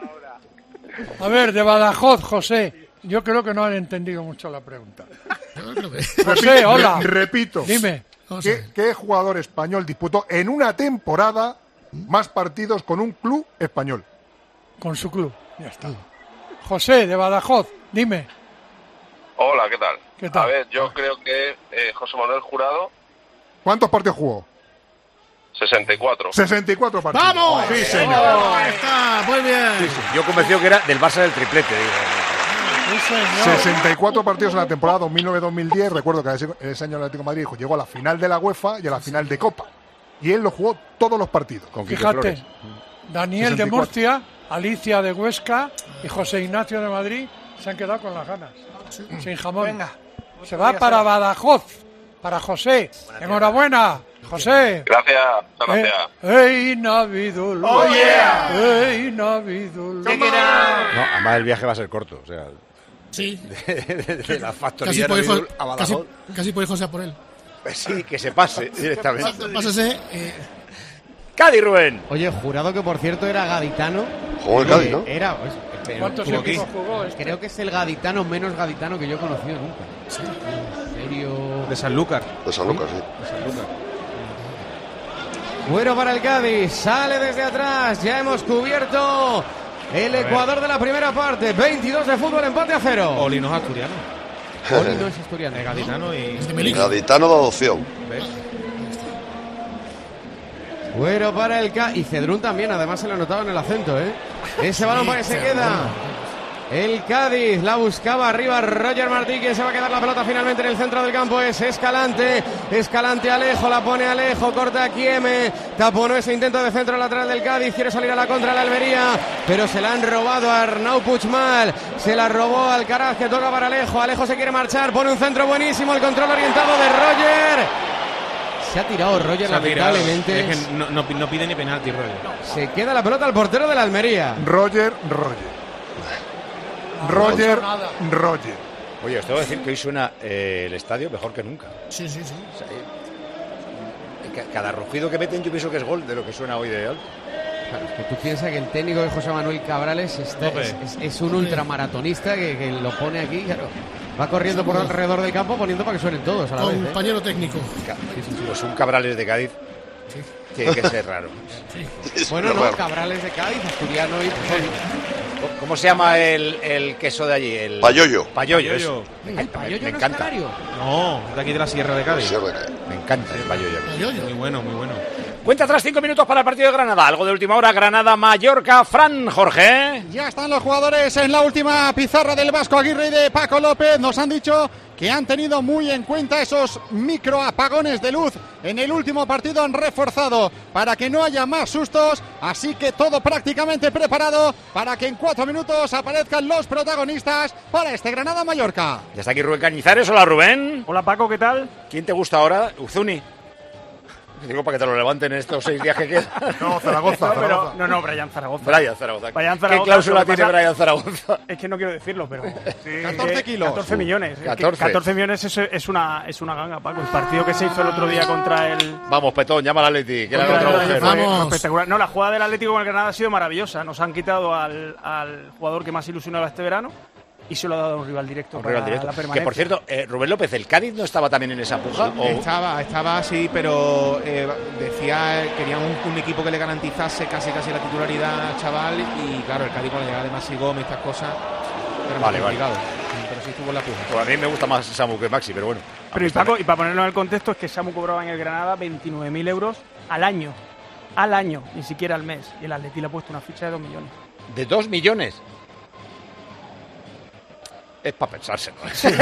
[SPEAKER 4] A ver, de Badajoz, José. Yo creo que no han entendido mucho la pregunta. José, hola.
[SPEAKER 2] Repito.
[SPEAKER 4] Dime.
[SPEAKER 2] ¿Qué, ¿Qué jugador español disputó en una temporada más partidos con un club español?
[SPEAKER 4] Con su club, ya está. José, de Badajoz, dime.
[SPEAKER 18] Hola, ¿qué tal?
[SPEAKER 4] ¿Qué tal?
[SPEAKER 18] A ver, yo creo que eh, José Manuel Jurado...
[SPEAKER 2] ¿Cuántos partidos jugó?
[SPEAKER 18] sesenta y cuatro.
[SPEAKER 2] sesenta y cuatro partidos.
[SPEAKER 9] ¡Vamos!
[SPEAKER 2] Sí, señor.
[SPEAKER 9] Oh, ahí está, muy bien.
[SPEAKER 3] Sí, sí. Yo convencido que era del Barça del triplete. Digo.
[SPEAKER 4] Sí, señor.
[SPEAKER 2] sesenta y cuatro partidos en la temporada dos mil nueve dos mil diez. Recuerdo que ese, ese año el Atlético de Madrid llegó a la final de la UEFA y a la final de Copa. Y él lo jugó todos los partidos.
[SPEAKER 3] Con Quique
[SPEAKER 4] Fíjate,
[SPEAKER 3] Flores.
[SPEAKER 4] Daniel
[SPEAKER 2] sesenta y cuatro.
[SPEAKER 4] de Murcia, Alicia de Huesca y José Ignacio de Madrid se han quedado con las ganas. Sin jamón.
[SPEAKER 19] Venga.
[SPEAKER 4] Se va para Badajoz, para José. Enhorabuena, José.
[SPEAKER 18] Gracias, gracias.
[SPEAKER 4] ¡Ey, Navidul!
[SPEAKER 19] ¡Oh, yeah!
[SPEAKER 4] ¡Ey, Navidul!
[SPEAKER 3] No, además el viaje va a ser corto. O sea,
[SPEAKER 9] sí.
[SPEAKER 3] De, de, de la
[SPEAKER 9] Casi
[SPEAKER 3] factoría
[SPEAKER 9] por, hijo,
[SPEAKER 3] a Badajoz.
[SPEAKER 9] casi, casi por hijo sea por él.
[SPEAKER 3] Sí, que se pase directamente.
[SPEAKER 9] Pásese. Eh.
[SPEAKER 3] Cádiz, Rubén.
[SPEAKER 5] Oye, Jurado, que por cierto era gaditano.
[SPEAKER 11] Jugó el Cádiz, ¿no?
[SPEAKER 5] Era, pues, pero,
[SPEAKER 4] ¿Cuántos
[SPEAKER 5] jugó
[SPEAKER 4] equipos
[SPEAKER 5] aquí.
[SPEAKER 4] jugó este?
[SPEAKER 5] Creo que es el gaditano menos gaditano que yo he conocido nunca.
[SPEAKER 9] Sí.
[SPEAKER 5] En serio.
[SPEAKER 14] De Sanlúcar.
[SPEAKER 11] De Sanlúcar, sí.
[SPEAKER 14] De Sanlúcar.
[SPEAKER 5] Bueno para el Cádiz, sale desde atrás, ya hemos cubierto el Ecuador de la primera parte, veintidós de fútbol, empate a cero.
[SPEAKER 14] Oli no es asturiano.
[SPEAKER 5] Oli no es asturiano.
[SPEAKER 14] Es gaditano y...
[SPEAKER 11] Gaditano de adopción.
[SPEAKER 14] ¿Ves?
[SPEAKER 5] Bueno para el Cádiz, y Cedrún también, además se lo notaba en el acento, ¿eh? Ese balón para que se queda. El Cádiz la buscaba arriba Roger Martí, quien se va a quedar la pelota finalmente en el centro del campo es Escalante. Escalante Alejo, la pone Alejo, corta a Quieme, taponó ese intento de centro lateral del Cádiz, quiere salir a la contra la Almería, pero se la han robado a Arnau Puigmal, se la robó Alcaraz, que toca para Alejo, Alejo se quiere marchar, pone un centro buenísimo, el control orientado de Roger. Se ha tirado Roger,
[SPEAKER 14] Se ha tirado.
[SPEAKER 5] lamentablemente.
[SPEAKER 14] Es que no, no, no pide ni penalti, Roger.
[SPEAKER 5] Se queda la pelota al portero de la Almería.
[SPEAKER 2] Roger, Roger. Roger, Roger.
[SPEAKER 3] Oye, os tengo que decir que hoy suena eh, el estadio mejor que nunca.
[SPEAKER 9] Sí, sí, sí.
[SPEAKER 3] O sea, eh, cada rugido que meten yo pienso que es gol de lo que suena hoy de alto.
[SPEAKER 5] Claro, es que tú piensas que el técnico de José Manuel Cabrales está, es, es, es un ultramaratonista que, que lo pone aquí, claro. Va corriendo por alrededor del campo poniendo para que suenen todos a la vez.
[SPEAKER 9] Compañero
[SPEAKER 5] ¿eh?
[SPEAKER 9] técnico.
[SPEAKER 3] Pues un Cabrales de Cádiz.
[SPEAKER 9] Sí.
[SPEAKER 3] Tiene que ser raro.
[SPEAKER 5] Bueno, no, Cabrales de Cádiz, asturiano y...
[SPEAKER 3] ¿Cómo se llama el, el queso de allí? El...
[SPEAKER 11] Payoyo.
[SPEAKER 3] Payoyo, eso.
[SPEAKER 5] ¿El payoyo
[SPEAKER 3] me
[SPEAKER 5] no
[SPEAKER 3] encanta.
[SPEAKER 5] es canario?
[SPEAKER 14] No, de aquí de la Sierra de Cádiz.
[SPEAKER 3] Me encanta el payoyo.
[SPEAKER 14] Muy bueno, muy bueno.
[SPEAKER 3] Cuenta atrás cinco minutos para el partido de Granada. Algo de última hora, Granada-Mallorca. Fran, Jorge.
[SPEAKER 19] Ya están los jugadores en la última pizarra del Vasco Aguirre y de Paco López. Nos han dicho que han tenido muy en cuenta esos micro apagones de luz en el último partido. Han reforzado para que no haya más sustos, así que todo prácticamente preparado para que en cuatro minutos aparezcan los protagonistas para este Granada-Mallorca.
[SPEAKER 3] Ya está aquí Rubén Cañizares. Hola, Rubén.
[SPEAKER 20] Hola, Paco, ¿qué tal?
[SPEAKER 3] ¿Quién te gusta ahora? Uzuni. Digo para que te lo levanten estos seis días que quedan.
[SPEAKER 20] No, Zaragoza, no, pero, no, no, Brian Zaragoza.
[SPEAKER 3] Brian Zaragoza.
[SPEAKER 20] Brian Zaragoza.
[SPEAKER 3] ¿Qué cláusula tiene
[SPEAKER 20] pasa,
[SPEAKER 3] Brian Zaragoza?
[SPEAKER 20] Es que no quiero decirlo, pero... Sí,
[SPEAKER 19] catorce kilos.
[SPEAKER 20] catorce millones.
[SPEAKER 3] catorce.
[SPEAKER 20] catorce millones es, es, una, es una ganga, Paco. El partido que se hizo el otro día contra el...
[SPEAKER 3] Vamos, Petón, llama al Atleti. Que era otro agujero.
[SPEAKER 19] Vamos.
[SPEAKER 20] Espectacular. No, la jugada del Atlético con el Granada ha sido maravillosa. Nos han quitado al, al jugador que más ilusionaba este verano y se lo ha dado a un rival directo.
[SPEAKER 3] Un
[SPEAKER 20] para
[SPEAKER 3] rival directo.
[SPEAKER 20] La permanencia.
[SPEAKER 3] Que por cierto, eh, Rubén López, ¿el Cádiz no estaba también en esa puja? ¿O?
[SPEAKER 14] Estaba, estaba así, pero eh, decía, querían un, un equipo que le garantizase casi casi la titularidad al chaval y claro, el Cádiz con la llegada de Maxi Gómez, estas cosas, era
[SPEAKER 3] Vale,
[SPEAKER 14] muy
[SPEAKER 3] vale.
[SPEAKER 14] complicado. Pero sí estuvo en la puja.
[SPEAKER 3] Pues a mí me gusta más Samu que Maxi, pero bueno.
[SPEAKER 20] Pero y, Paco, y para ponerlo en el contexto, es que Samu cobraba en el Granada veintinueve mil euros al año. Al año, ni siquiera al mes. Y el Atleti le ha puesto una ficha de dos millones.
[SPEAKER 3] ¿De dos millones? Es para pensárselo.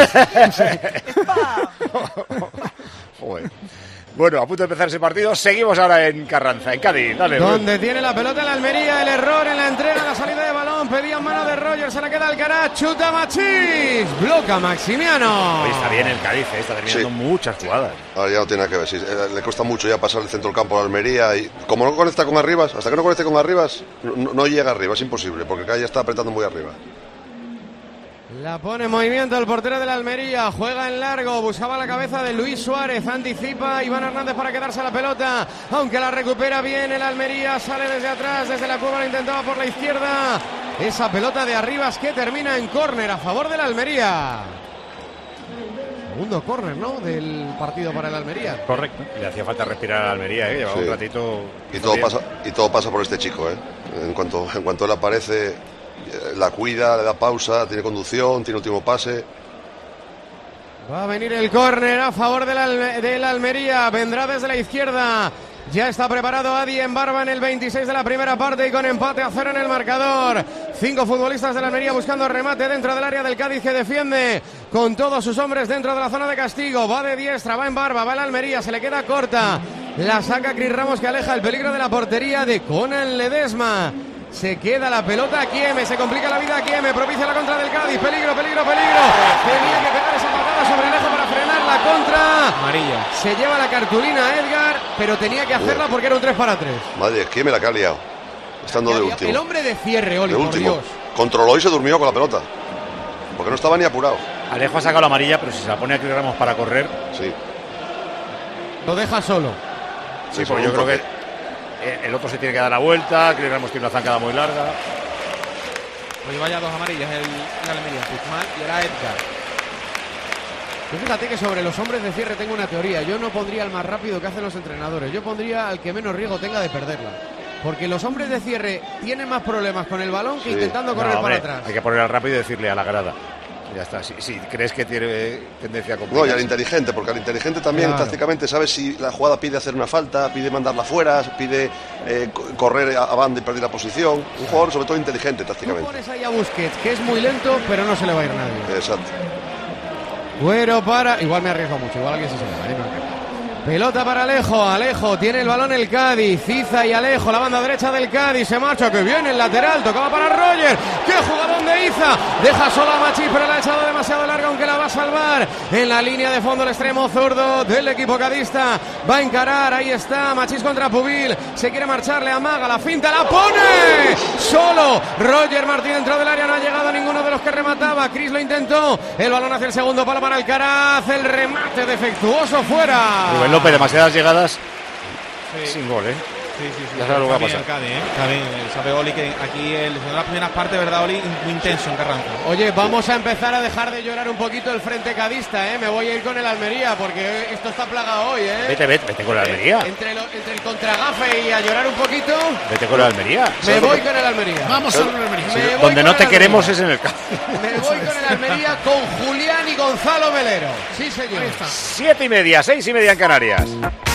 [SPEAKER 3] Joder. Bueno, a punto de empezar ese partido. Seguimos ahora en Carranza, en Cádiz. Dale,
[SPEAKER 5] Donde
[SPEAKER 3] Rubén.
[SPEAKER 5] tiene la pelota en la Almería, el error en la entrega, la salida de balón, pedía mano de Roger, se la queda Alcaraz, chuta Machís, bloca Maximiano.
[SPEAKER 3] Hoy está bien el Cádiz, eh, está terminando
[SPEAKER 11] Sí.
[SPEAKER 3] muchas jugadas.
[SPEAKER 11] Ahora ya no tiene nada que ver, sí, eh, le cuesta mucho ya pasar el centro del campo a la Almería y como no conecta con Arribas, hasta que no conecte con Arribas, no, no llega arriba, es imposible, porque acá ya está apretando muy arriba.
[SPEAKER 5] La pone en movimiento el portero de la Almería, juega en largo, buscaba la cabeza de Luis Suárez, anticipa Iván Hernández para quedarse la pelota, aunque la recupera bien el Almería, sale desde atrás, desde la curva, lo intentaba por la izquierda, esa pelota de Arribas que termina en córner a favor de la Almería. Segundo córner, ¿no?, del partido para el Almería.
[SPEAKER 3] Correcto. Le hacía falta respirar a la Almería, ¿eh? Llevaba
[SPEAKER 11] Sí.
[SPEAKER 3] un ratito...
[SPEAKER 11] Y todo pasa y todo pasa por este chico, ¿eh? En cuanto, en cuanto él aparece, eh, la cuida, le da pausa, tiene conducción, tiene último pase.
[SPEAKER 5] Va a venir el córner a favor de la, de la Almería, vendrá desde la izquierda. Ya está preparado Adi en Barba en el veintiséis de la primera parte y con empate a cero en el marcador. Cinco futbolistas de la Almería buscando remate dentro del área del Cádiz que defiende con todos sus hombres dentro de la zona de castigo. Va de diestra, va en Barba, va la Almería, se le queda corta. La saca Cris Ramos que aleja el peligro de la portería de Conan Ledesma. Se queda la pelota a Kieme, se complica la vida a Kieme, propicia la contra del Cádiz, peligro, peligro, peligro. Tenía que pegar esa patada sobre Alejo para frenar la contra.
[SPEAKER 14] Amarilla.
[SPEAKER 5] Se lleva la cartulina a Edgar, pero tenía que hacerla porque era un tres para tres.
[SPEAKER 11] Madre, ¿quién me la que ha liado? Estando de último.
[SPEAKER 5] El hombre de cierre, Oli,
[SPEAKER 11] De
[SPEAKER 5] por
[SPEAKER 11] último.
[SPEAKER 5] Dios.
[SPEAKER 11] Controló y se durmió con la pelota. Porque no estaba ni apurado.
[SPEAKER 3] Alejo ha sacado la amarilla, pero si se la pone a Cris Ramos para correr...
[SPEAKER 11] Sí.
[SPEAKER 5] Lo deja solo.
[SPEAKER 3] Sí, porque yo creo que el otro se tiene que dar la vuelta, Cris Ramos tiene una zancada muy larga.
[SPEAKER 14] Hoy vaya dos amarillas el, el Almería, Guzmán y ahora Edgar.
[SPEAKER 5] Tú fíjate que sobre los hombres de cierre tengo una teoría. Yo no pondría al más rápido que hacen los entrenadores. Yo pondría al que menos riesgo tenga de perderla. Porque los hombres de cierre tienen más problemas con el balón que
[SPEAKER 3] Sí.
[SPEAKER 5] intentando correr
[SPEAKER 3] No, hombre,
[SPEAKER 5] para atrás.
[SPEAKER 3] Hay que poner al rápido y decirle a la grada. Ya está. Si, si crees que tiene tendencia a
[SPEAKER 11] No, y
[SPEAKER 3] complicarse.
[SPEAKER 11] al inteligente, porque al inteligente también
[SPEAKER 3] Claro.
[SPEAKER 11] tácticamente sabe si la jugada pide hacer una falta, pide mandarla fuera, pide eh, co- correr a, a banda y perder la posición. Un jugador sobre todo inteligente
[SPEAKER 5] Tú
[SPEAKER 11] tácticamente.
[SPEAKER 5] pones ahí a Busquets, que es muy lento, pero no se le va a ir nadie.
[SPEAKER 11] Exacto.
[SPEAKER 5] Güero para... Igual me arriesgo mucho, igual alguien se se me va, ¿eh? No. Pelota para Alejo, Alejo, tiene el balón el Cádiz, Ciza y Alejo, la banda derecha del Cádiz, se marcha, que viene el lateral, tocaba para Roger, qué jugadón de Iza, deja sola a Machís, pero la ha echado demasiado larga, aunque la va a salvar, en la línea de fondo el extremo zurdo del equipo cadista, va a encarar, ahí está, Machís contra Pubil, se quiere marchar, le amaga, la finta, la pone, solo, Roger Martín dentro del área, no ha llegado ninguno de los que remataba, Cris lo intentó, el balón hacia el segundo palo para Alcaraz, el remate defectuoso fuera.
[SPEAKER 3] Rubén López, demasiadas llegadas sin gol, ¿eh?
[SPEAKER 14] Sí, sí, sí.
[SPEAKER 3] Ya sabes lo que va a
[SPEAKER 14] Está bien
[SPEAKER 3] pasar.
[SPEAKER 14] el Cádiz, ¿eh? Está bien, sabe Oli que aquí el, en las primeras partes, ¿verdad, Oli? Muy intenso en Carranza.
[SPEAKER 5] Oye, vamos a empezar a dejar de llorar un poquito el frente cadista, ¿eh? Me voy a ir con el Almería porque esto está plagado hoy, ¿eh?
[SPEAKER 3] Vete, vete, vete con la Almería.
[SPEAKER 5] Entre, lo- entre el contragafe y a llorar un poquito,
[SPEAKER 3] Vete con la Almería.
[SPEAKER 5] me voy con el Almería.
[SPEAKER 19] Vamos a ver el Almería.
[SPEAKER 5] Me voy
[SPEAKER 3] Donde
[SPEAKER 5] con
[SPEAKER 3] no
[SPEAKER 5] el
[SPEAKER 3] te
[SPEAKER 5] Almería.
[SPEAKER 3] queremos es en el campo.
[SPEAKER 5] Me voy con el Almería con Julián y Gonzalo Melero. Sí, señor.
[SPEAKER 3] Siete y media, seis y media en Canarias.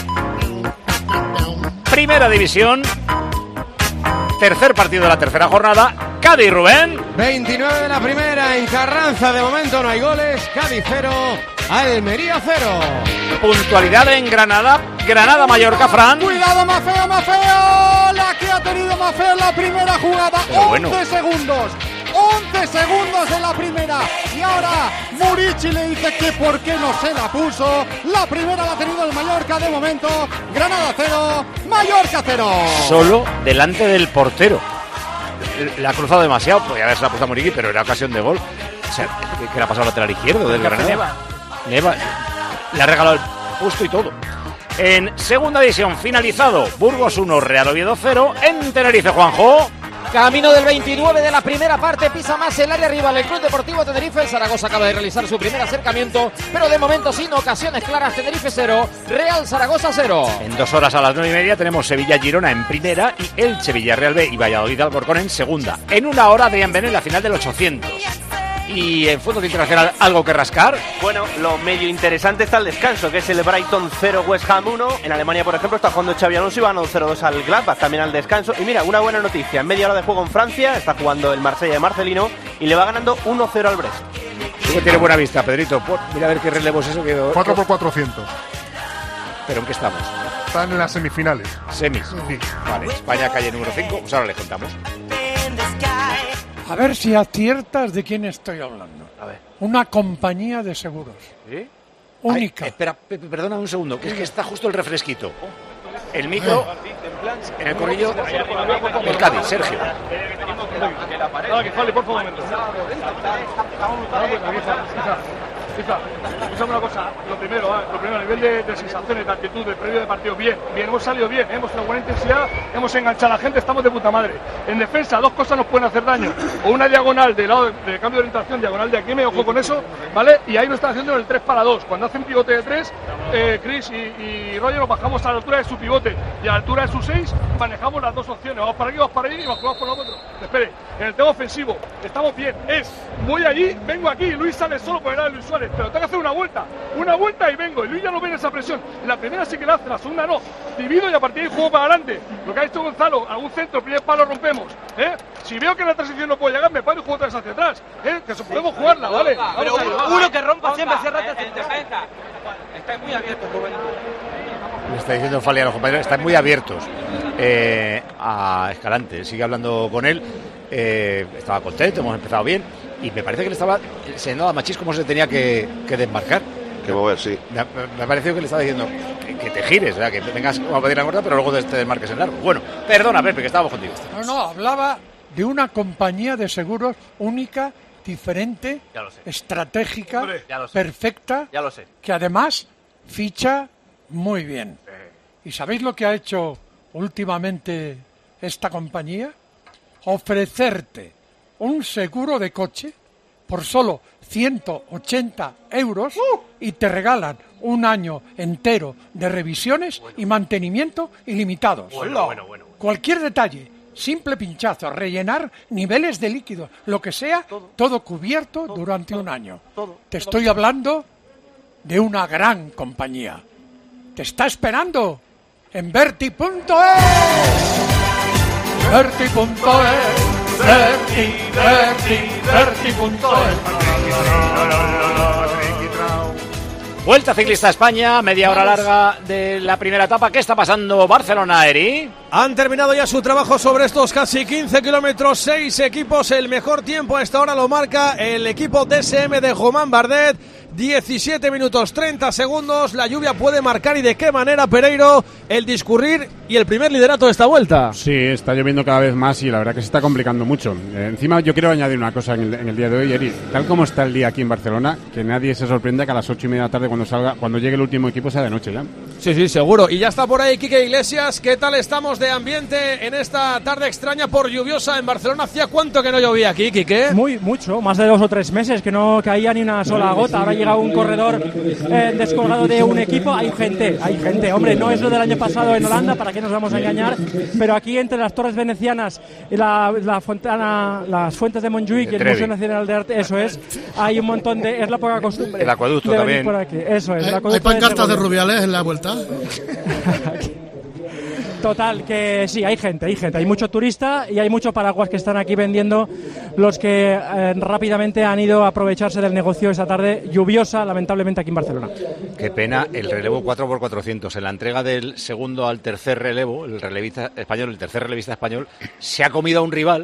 [SPEAKER 3] Primera división. Tercer partido de la tercera jornada. Cádiz, Rubén.
[SPEAKER 5] veintinueve de la primera en Carranza. De momento no hay goles. Cádiz cero, Almería cero.
[SPEAKER 3] Puntualidad en Granada. Granada-Mallorca, Fran.
[SPEAKER 19] Cuidado, Mafeo, Mafeo. La que ha tenido Mafeo en la primera jugada.
[SPEAKER 3] Pero bueno.
[SPEAKER 19] once segundos. once segundos en la primera. Y ahora Murici le dice que por qué no se la puso. La primera la ha tenido el Mallorca de momento. Granada cero, Mallorca cero.
[SPEAKER 3] Solo delante del portero. Le ha cruzado demasiado. Podría haberse la puesto a Muriqui, pero era ocasión de gol. O sea, que le ha pasado al lateral izquierdo del Granada. Neva. Le ha regalado el puesto y todo. En segunda división, finalizado. Burgos uno, Real Oviedo cero. En Tenerife, Juanjo.
[SPEAKER 6] Camino del veintinueve de la primera parte, pisa más el área rival el Club Deportivo Tenerife. El Zaragoza acaba de realizar su primer acercamiento, pero de momento sin ocasiones claras. Tenerife cero, Real Zaragoza cero.
[SPEAKER 3] En dos horas a las nueve y media tenemos Sevilla-Girona en primera y Elche, Villarreal B y Valladolid-Alcorcón en segunda. En una hora Adrián Ben en la final del ochocientos. Y en fútbol internacional, ¿algo que rascar?
[SPEAKER 7] Bueno, lo medio interesante está el descanso, que es el Brighton cero, West Ham uno. En Alemania, por ejemplo, está jugando Xabi Alonso y van cero dos al Gladbach, también al descanso. Y mira, una buena noticia, en media hora de juego en Francia, está jugando el Marsella de Marcelino y le va ganando uno cero al Brest.
[SPEAKER 3] Tú que tienes buena vista, Pedrito. Por- mira a ver qué relevo es eso. Que...
[SPEAKER 2] cuatro por cuatrocientos.
[SPEAKER 3] ¿Pero en qué estamos?
[SPEAKER 2] Están en las semifinales.
[SPEAKER 3] Semis. Vale, España, calle número cinco. Pues ahora le contamos.
[SPEAKER 4] A ver si aciertas de quién estoy hablando.
[SPEAKER 3] A ver.
[SPEAKER 4] Una compañía de seguros.
[SPEAKER 3] ¿Sí?
[SPEAKER 4] Única.
[SPEAKER 3] Ay, espera, Pepe, perdona un segundo, que es que está justo el refresquito. El micro en el corrillo del Cádiz, Sergio.
[SPEAKER 21] Nada, que Fali, por favor, un momento. Quizá, escuchame una cosa, lo primero, ¿eh? lo primero, a nivel de, de sensaciones, de actitud, de previo de partido, bien, bien, hemos salido bien, ¿eh? Hemos tenido buena intensidad, hemos enganchado a la gente, estamos de puta madre. En defensa, dos cosas nos pueden hacer daño, o una diagonal de lado de, de cambio de orientación, diagonal de aquí, me ojo con eso, ¿vale? Y ahí nos están haciendo el tres para dos, cuando hacen pivote de tres, eh, Chris y, y Roger nos bajamos a la altura de su pivote, y a la altura de su seis, manejamos las dos opciones, vamos para aquí, vamos para allí, y vamos por nosotros. Espere, en el tema ofensivo, estamos bien, es, voy allí, vengo aquí, Luis sale solo por el lado de Luis Suárez, pero tengo que hacer una vuelta, una vuelta y vengo, y Luis ya no ve esa presión, la primera sí que la hace, la segunda no, divido y a partir de ahí juego para adelante, lo que ha hecho Gonzalo, algún centro, primer palo rompemos, ¿eh? Si veo que en la transición no puedo llegar, me paro y juego otra vez hacia atrás, ¿eh? Que podemos jugarla, ¿vale?
[SPEAKER 22] Pero
[SPEAKER 14] Vamos
[SPEAKER 22] uno,
[SPEAKER 14] ahí.
[SPEAKER 22] uno que rompa siempre cierra el defensa. Está muy abierto, Rubén.
[SPEAKER 3] Le está diciendo Fali a los compañeros, están muy abiertos eh, a Escalante. Sigue hablando con él. Eh, estaba contento, hemos empezado bien. Y me parece que le estaba enseñando a Machís cómo se tenía que, que desmarcar.
[SPEAKER 11] Que mover, sí.
[SPEAKER 3] Me ha, me ha parecido que le estaba diciendo que, que te gires, o sea, que vengas a pedir la corta, pero luego te desmarques en largo. Bueno, perdona, Pepe, que estábamos contigo.
[SPEAKER 4] No, no, hablaba de una compañía de seguros única, diferente,
[SPEAKER 7] Ya lo sé.
[SPEAKER 4] estratégica,
[SPEAKER 7] Hombre, ya lo sé.
[SPEAKER 4] perfecta,
[SPEAKER 7] Ya lo sé.
[SPEAKER 4] que además ficha muy bien. ¿Y sabéis lo que ha hecho últimamente esta compañía? Ofrecerte un seguro de coche por solo ciento ochenta euros y te regalan un año entero de revisiones y mantenimiento ilimitados.
[SPEAKER 7] Bueno, bueno, bueno.
[SPEAKER 4] Cualquier detalle, simple pinchazo, rellenar niveles de líquido, lo que sea, todo, cubierto durante un año. Te estoy hablando de una gran compañía. Te está esperando en Verti punto es. Verti punto es. Verti, Verti, Verti punto es.
[SPEAKER 3] Vuelta ciclista a España, media hora larga de la primera etapa. ¿Qué está pasando Barcelona, Eri?
[SPEAKER 8] Han terminado ya su trabajo sobre estos casi quince kilómetros, seis equipos. El mejor tiempo a esta hora lo marca el equipo D S M de Román Bardet. diecisiete minutos treinta segundos. La lluvia puede marcar y de qué manera, Pereiro, el discurrir y el primer liderato de esta vuelta.
[SPEAKER 13] Sí, está lloviendo cada vez más y la verdad que se está complicando mucho. Eh, encima yo quiero añadir una cosa en el, en el día de hoy, Eri. Tal como está el día aquí en Barcelona, que nadie se sorprenda que a las ocho y media de la tarde cuando salga, cuando llegue el último equipo sea de noche ya.
[SPEAKER 8] Sí, sí, seguro. Y ya está por ahí Quique Iglesias. ¿Qué tal estamos de ambiente en esta tarde extraña por lluviosa en Barcelona. ¿Hacía cuánto que no llovía aquí, Quique?
[SPEAKER 1] Muy, mucho, más de dos o tres meses que no caía ni una sola gota. Ahora llega un corredor eh, descolgado de un equipo. Hay gente, hay gente. Hombre, no es lo del año pasado en Holanda, ¿para qué nos vamos a engañar? Pero aquí entre las torres venecianas y la, la fontana, las fuentes de Montjuïc y el Museo Nacional de Arte, eso es, hay un montón de... Es la poca costumbre.
[SPEAKER 3] El acueducto también.
[SPEAKER 1] Por aquí. Eso es.
[SPEAKER 9] ¿Hay, ¿hay pancartas de, de Rubiales en la vuelta?
[SPEAKER 1] Total, que sí, hay gente, hay gente, hay mucho turista y hay muchos paraguas que están aquí vendiendo, los que eh, rápidamente han ido a aprovecharse del negocio esa tarde lluviosa, lamentablemente aquí en Barcelona.
[SPEAKER 3] Qué pena el relevo cuatro por cuatrocientos. En la entrega del segundo al tercer relevo, el relevista español, el tercer relevista español, se ha comido a un rival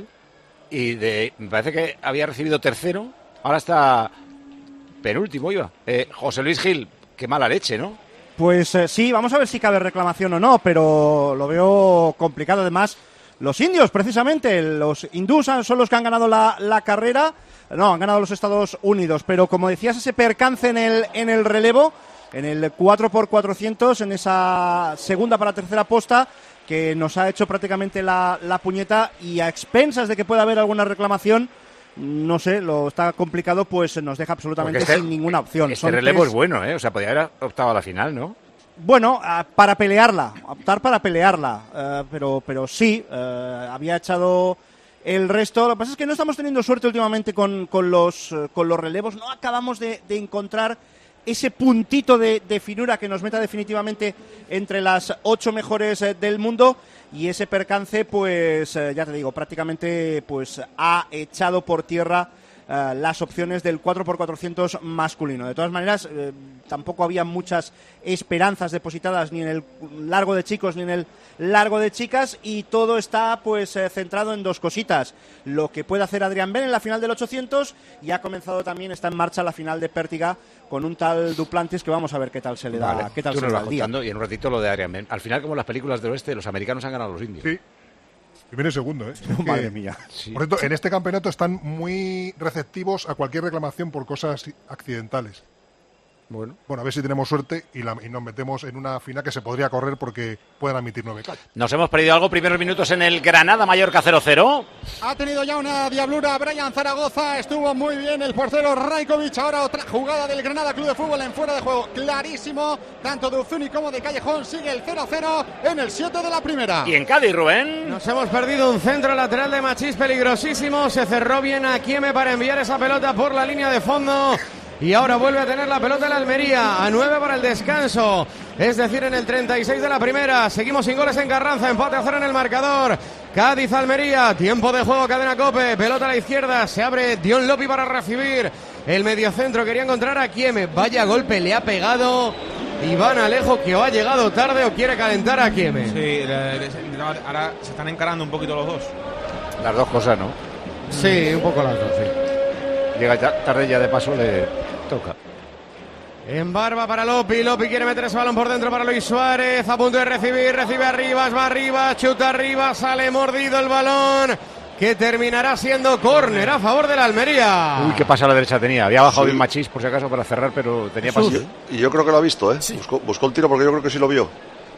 [SPEAKER 3] y de, me parece que había recibido tercero, ahora está penúltimo, iba. Eh, José Luis Gil, qué mala leche, ¿no?
[SPEAKER 10] Pues eh, sí, vamos a ver si cabe reclamación o no, pero lo veo complicado. Además, los indios, precisamente, los hindús son los que han ganado la, la carrera. No, han ganado los Estados Unidos, pero como decías, ese percance en el, en el relevo, en el cuatro por cuatrocientos, en esa segunda para tercera posta, que nos ha hecho prácticamente la, la puñeta, y a expensas de que pueda haber alguna reclamación, no sé, lo está complicado, pues nos deja absolutamente este, sin ninguna opción.
[SPEAKER 3] Este
[SPEAKER 10] Son
[SPEAKER 3] relevo
[SPEAKER 10] tres...
[SPEAKER 3] es bueno, ¿eh? O sea, podría haber optado a la final, ¿no?
[SPEAKER 10] Bueno, para pelearla, optar para pelearla, uh, pero, pero sí, uh, había echado el resto. Lo que pasa es que no estamos teniendo suerte últimamente con, con, los, uh, con los relevos, no acabamos de, de encontrar ese puntito de, de finura que nos meta definitivamente entre las ocho mejores eh, del mundo, y ese percance, pues eh, ya te digo, prácticamente pues ha echado por tierra eh, las opciones del cuatro por cuatrocientos masculino. De todas maneras, eh, tampoco había muchas esperanzas depositadas ni en el largo de chicos ni en el largo de chicas, y todo está pues eh, centrado en dos cositas: lo que puede hacer Adrián Ben en la final del ochocientos, y ha comenzado también, está en marcha la final de Pértiga con un tal Duplantis, que vamos a ver qué tal se le da, vale, qué tal
[SPEAKER 3] tú
[SPEAKER 10] se
[SPEAKER 3] nos
[SPEAKER 10] le da
[SPEAKER 3] vas
[SPEAKER 10] el día.
[SPEAKER 3] contando, y en un ratito lo de Adrián Ben. Al final, como las películas del oeste, los americanos han ganado a los indios.
[SPEAKER 2] Sí. Primero y segundo, ¿eh?
[SPEAKER 10] Madre mía.
[SPEAKER 2] Sí. Por cierto, en este campeonato están muy receptivos a cualquier reclamación por cosas accidentales.
[SPEAKER 3] Bueno,
[SPEAKER 2] bueno, a ver si tenemos suerte y, la, y nos metemos en una final que se podría correr porque pueden admitir nueve calles.
[SPEAKER 3] Nos hemos perdido algo. Primeros minutos en el Granada-Mallorca cero cero.
[SPEAKER 19] Ha tenido ya una diablura Brian Zaragoza, estuvo muy bien el portero Rajkovic. Ahora otra jugada del Granada Club de Fútbol en fuera de juego, clarísimo, tanto de Uzuni como de Callejón. Sigue el cero cero en el siete de la primera.
[SPEAKER 3] Y en Cádiz, Rubén.
[SPEAKER 5] Nos hemos perdido un centro lateral de Machís peligrosísimo. Se cerró bien a Kieme para enviar esa pelota por la línea de fondo. Y ahora vuelve a tener la pelota en la Almería, a nueve para el descanso, es decir, en el treinta y seis de la primera. Seguimos sin goles en Carranza, empate a cero en el marcador. Cádiz-Almería, tiempo de juego, Cadena COPE, pelota a la izquierda, se abre Dion Lopi para recibir el mediocentro, quería encontrar a Kieme, vaya golpe le ha pegado Iván Alejo, que o ha llegado tarde o quiere calentar a Kieme.
[SPEAKER 14] Sí, ahora se están encarando un poquito los dos.
[SPEAKER 3] Las dos cosas, ¿no?
[SPEAKER 5] Sí, un poco las dos, sí.
[SPEAKER 3] Llega ya, tarde, ya de paso le toca.
[SPEAKER 5] En barba para Lopi, Lopi quiere meter ese balón por dentro para Luis Suárez, a punto de recibir, recibe arriba, va arriba, chuta arriba, sale mordido el balón, que terminará siendo córner a favor de la Almería.
[SPEAKER 3] Uy, qué pasa a la derecha tenía, había bajado sí. bien Machís por si acaso para cerrar, pero tenía pasión.
[SPEAKER 11] Y yo creo que lo ha visto, ¿eh? Sí. Buscó, buscó el tiro porque yo creo que sí lo vio.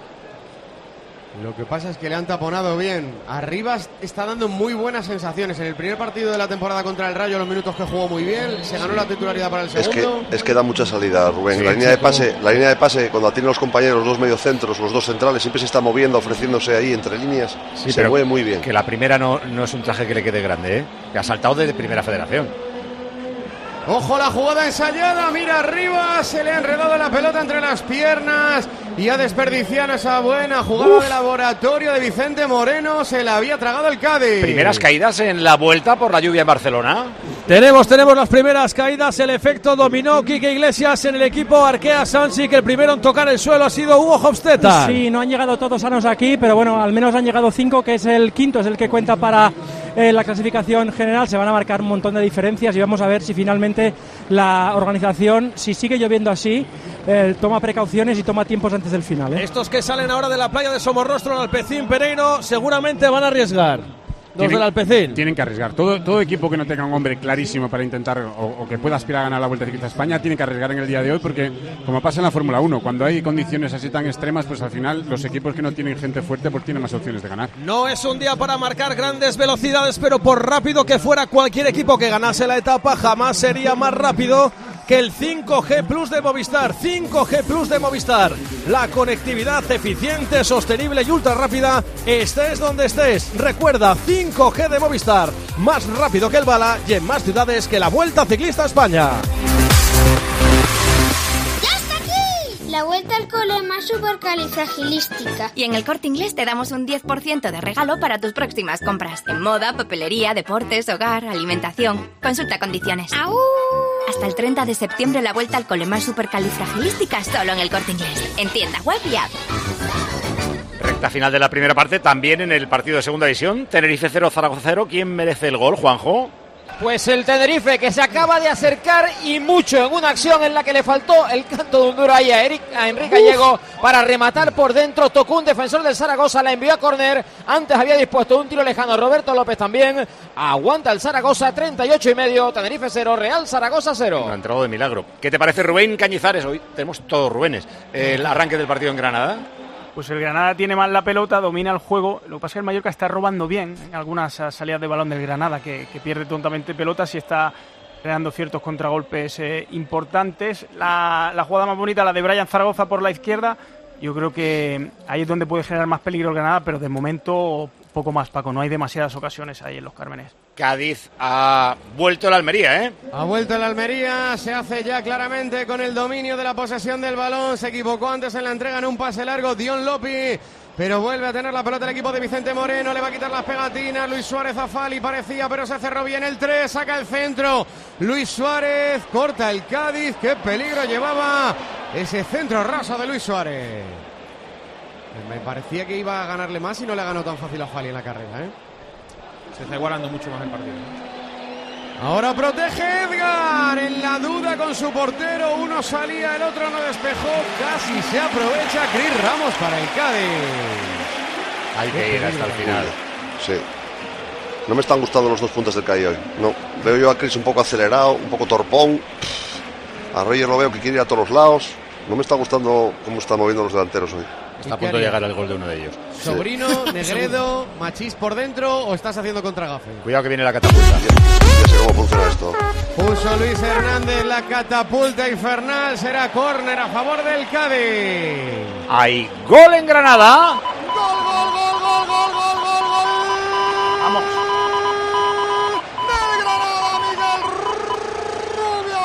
[SPEAKER 5] Lo que pasa es que le han taponado bien. Arriba está dando muy buenas sensaciones. En el primer partido de la temporada contra el Rayo, los minutos que jugó muy bien, se ganó la titularidad para el segundo.
[SPEAKER 11] Es que, es que da mucha salida, Rubén. Sí, la línea de pase, la línea de pase, cuando tiene los compañeros, los dos mediocentros, los dos centrales, siempre se está moviendo, ofreciéndose ahí entre líneas.
[SPEAKER 3] Sí,
[SPEAKER 11] se mueve muy bien.
[SPEAKER 3] Que la primera no, no es un traje que le quede grande, ¿eh? Que ha saltado desde Primera Federación.
[SPEAKER 5] Ojo la jugada ensayada, mira arriba, se le ha enredado la pelota entre las piernas y ha desperdiciado esa buena jugada Uf. de laboratorio de Vicente Moreno, se la había tragado el Cádiz.
[SPEAKER 3] Primeras caídas en la vuelta por la lluvia en Barcelona.
[SPEAKER 8] Tenemos, tenemos las primeras caídas, el efecto dominó Quique Iglesias en el equipo Arkea Sansi, que el primero en tocar el suelo ha sido Hugo Hofstetter.
[SPEAKER 1] Sí, no han llegado todos sanos aquí, pero bueno, al menos han llegado cinco, que es el quinto, es el que cuenta para eh, la clasificación general. Se van a marcar un montón de diferencias y vamos a ver si finalmente la organización, si sigue lloviendo así, eh, toma precauciones y toma tiempos antes del final. ¿eh?
[SPEAKER 8] Estos que salen ahora de la playa de Somorrostro en Alpecín Pereiro seguramente van a arriesgar. Dos del Alpecín.
[SPEAKER 13] Tienen que arriesgar. Todo, todo equipo que no tenga un hombre clarísimo para intentar o, o que pueda aspirar a ganar la Vuelta Ciclista a España tiene que arriesgar en el día de hoy, porque como pasa en la Fórmula uno, cuando hay condiciones así tan extremas, pues al final los equipos que no tienen gente fuerte pues tienen más opciones de ganar.
[SPEAKER 8] No es un día para marcar grandes velocidades, pero por rápido que fuera cualquier equipo que ganase la etapa, jamás sería más rápido que el cinco G Plus de Movistar. cinco G Plus de Movistar. La conectividad eficiente, sostenible y ultra rápida, estés donde estés. Recuerda, cinco G de Movistar. Más rápido que el bala y en más ciudades que la Vuelta Ciclista a España.
[SPEAKER 15] La Vuelta al Cole más supercalifragilística.
[SPEAKER 16] Y en el Corte Inglés te damos un diez por ciento de regalo para tus próximas compras. En moda, papelería, deportes, hogar, alimentación. Consulta condiciones.
[SPEAKER 15] ¡Au!
[SPEAKER 16] Hasta el treinta de septiembre la Vuelta al Cole más supercalifragilística solo en el Corte Inglés. En tienda web y app.
[SPEAKER 3] Recta final de la primera parte, también en el partido de segunda división. Tenerife cero, Zaragoza cero. ¿Quién merece el gol, Juanjo?
[SPEAKER 6] Pues el Tenerife, que se acaba de acercar y mucho en una acción en la que le faltó el canto de un duro ahí a, Eric, a Enrique Gallego para rematar por dentro. Tocó un defensor del Zaragoza, la envió a córner. Antes había dispuesto un tiro lejano Roberto López también. Aguanta el Zaragoza, treinta y ocho y medio. Tenerife cero, Real Zaragoza cero.
[SPEAKER 3] Un entrado de milagro. ¿Qué te parece, Rubén Cañizares? Hoy tenemos todos Rubénes. El arranque del partido en Granada.
[SPEAKER 20] Pues el Granada tiene más la pelota, domina el juego. Lo que pasa es que el Mallorca está robando bien en algunas salidas de balón del Granada, que, que pierde tontamente pelotas y está creando ciertos contragolpes eh, importantes. La, la jugada más bonita, la de Brian Zaragoza por la izquierda. Yo creo que ahí es donde puede generar más peligro el Granada, pero de momento poco más, Paco. No hay demasiadas ocasiones ahí en los Cármenes.
[SPEAKER 3] Cádiz ha vuelto la Almería, ¿eh?
[SPEAKER 5] Ha vuelto la Almería, se hace ya claramente con el dominio de la posesión del balón. Se equivocó antes en la entrega en un pase largo Dion Lopi, pero vuelve a tener la pelota el equipo de Vicente Moreno. Le va a quitar las pegatinas Luis Suárez a Fali, parecía, pero se cerró bien el tres. Saca el centro Luis Suárez, corta el Cádiz. Qué peligro llevaba ese centro raso de Luis Suárez. Me parecía que iba a ganarle más y no le ganó tan fácil a Fali en la carrera, ¿eh?
[SPEAKER 14] Se está igualando mucho más el partido.
[SPEAKER 5] Ahora protege Edgar, en la duda con su portero. Uno salía, el otro no despejó. Casi se aprovecha Cris Ramos para el Cádiz.
[SPEAKER 3] Hay que ir hasta el final.
[SPEAKER 11] Sí. No me están gustando los dos puntos del Cádiz hoy. No. Veo yo a Cris un poco acelerado, un poco torpón. A Roger lo veo que quiere ir a todos los lados. No me está gustando cómo están moviendo los delanteros hoy.
[SPEAKER 3] Está a punto de llegar el gol de uno de ellos.
[SPEAKER 5] Sobrino, Negredo, Machís por dentro, o estás haciendo contragafe.
[SPEAKER 3] Cuidado que viene la catapulta.
[SPEAKER 11] Ya sé cómo funciona esto.
[SPEAKER 5] Puso Luis Hernández la catapulta infernal. Será córner a favor del Cádiz.
[SPEAKER 3] Hay gol en Granada.
[SPEAKER 19] Gol, gol, gol, gol, gol, gol, gol, gol.
[SPEAKER 3] Vamos.
[SPEAKER 19] Del Granada, Miguel Rubio.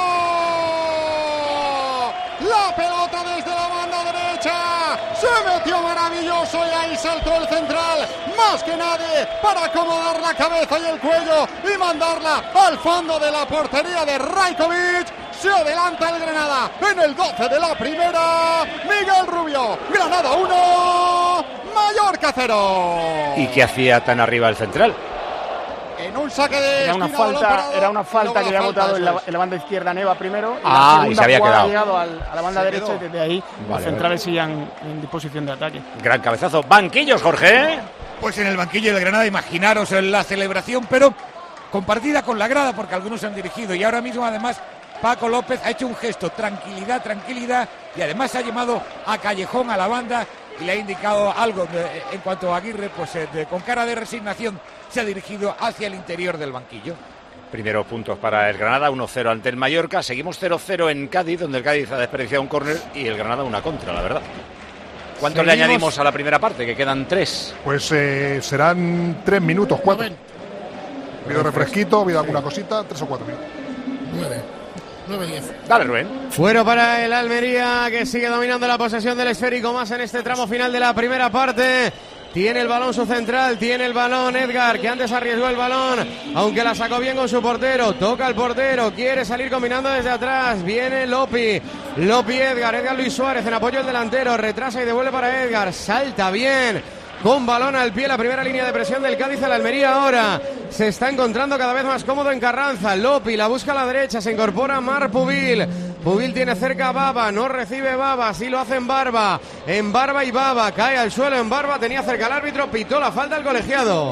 [SPEAKER 19] La pelota desde la banda derecha. Se metió maravilloso y ahí saltó el central, más que nadie, para acomodar la cabeza y el cuello y mandarla al fondo de la portería de Rajkovic. Se adelanta el Granada en el doce de la primera. Miguel Rubio, Granada uno, Mallorca cero.
[SPEAKER 3] ¿Y qué hacía tan arriba el central?
[SPEAKER 19] En un saque de
[SPEAKER 20] era una
[SPEAKER 19] esquina,
[SPEAKER 20] falta,
[SPEAKER 19] parado,
[SPEAKER 20] era una falta que había
[SPEAKER 19] falta,
[SPEAKER 20] botado en la,
[SPEAKER 19] es.
[SPEAKER 20] en la banda izquierda Neva primero. Y
[SPEAKER 3] ah,
[SPEAKER 20] la
[SPEAKER 3] y se había
[SPEAKER 20] quedado.
[SPEAKER 3] quedado.
[SPEAKER 20] Ha llegado al, a la banda
[SPEAKER 19] Se
[SPEAKER 20] derecha
[SPEAKER 19] quedó.
[SPEAKER 20] y desde ahí
[SPEAKER 3] Vale,
[SPEAKER 20] los centrales seguían en disposición de ataque.
[SPEAKER 3] Gran cabezazo. Banquillos, Jorge.
[SPEAKER 23] Pues en el banquillo del Granada, imaginaros la celebración, pero compartida con la grada, porque algunos se han dirigido. Y ahora mismo, además, Paco López ha hecho un gesto, tranquilidad, tranquilidad, y además ha llamado a Callejón, a la banda, y le ha indicado algo de, en cuanto a Aguirre, pues eh, de, con cara de resignación se ha dirigido hacia el interior del banquillo.
[SPEAKER 3] Primeros puntos para el Granada, uno cero ante el Mallorca. Seguimos cero cero en Cádiz, donde el Cádiz ha desperdiciado un córner y el Granada una contra, la verdad. ¿Cuánto
[SPEAKER 2] Seguimos.
[SPEAKER 3] le añadimos a la primera parte? Que quedan tres.
[SPEAKER 2] Pues eh, serán tres minutos, cuatro. Ha habido refresquito, ha habido alguna cosita, tres o cuatro minutos.
[SPEAKER 9] Nueve. nueve diez.
[SPEAKER 3] Dale, Rubén.
[SPEAKER 5] Fuera para el Almería, que sigue dominando la posesión del esférico más en este tramo final de la primera parte. Tiene el balón su central, tiene el balón Edgar, que antes arriesgó el balón, aunque la sacó bien con su portero. Toca el portero, quiere salir combinando desde atrás. Viene Lopi, Lopi Edgar, Edgar Luis Suárez en apoyo del delantero. Retrasa y devuelve para Edgar, salta bien. Con balón al pie, la primera línea de presión del Cádiz a la Almería ahora. Se está encontrando cada vez más cómodo en Carranza. Lopi la busca a la derecha, se incorpora Mar Pubil. Pubil tiene cerca a Baba, no recibe Baba, sí lo hace en Barba. En Barba y Baba, cae al suelo en Barba, tenía cerca al árbitro, pitó la falta al colegiado.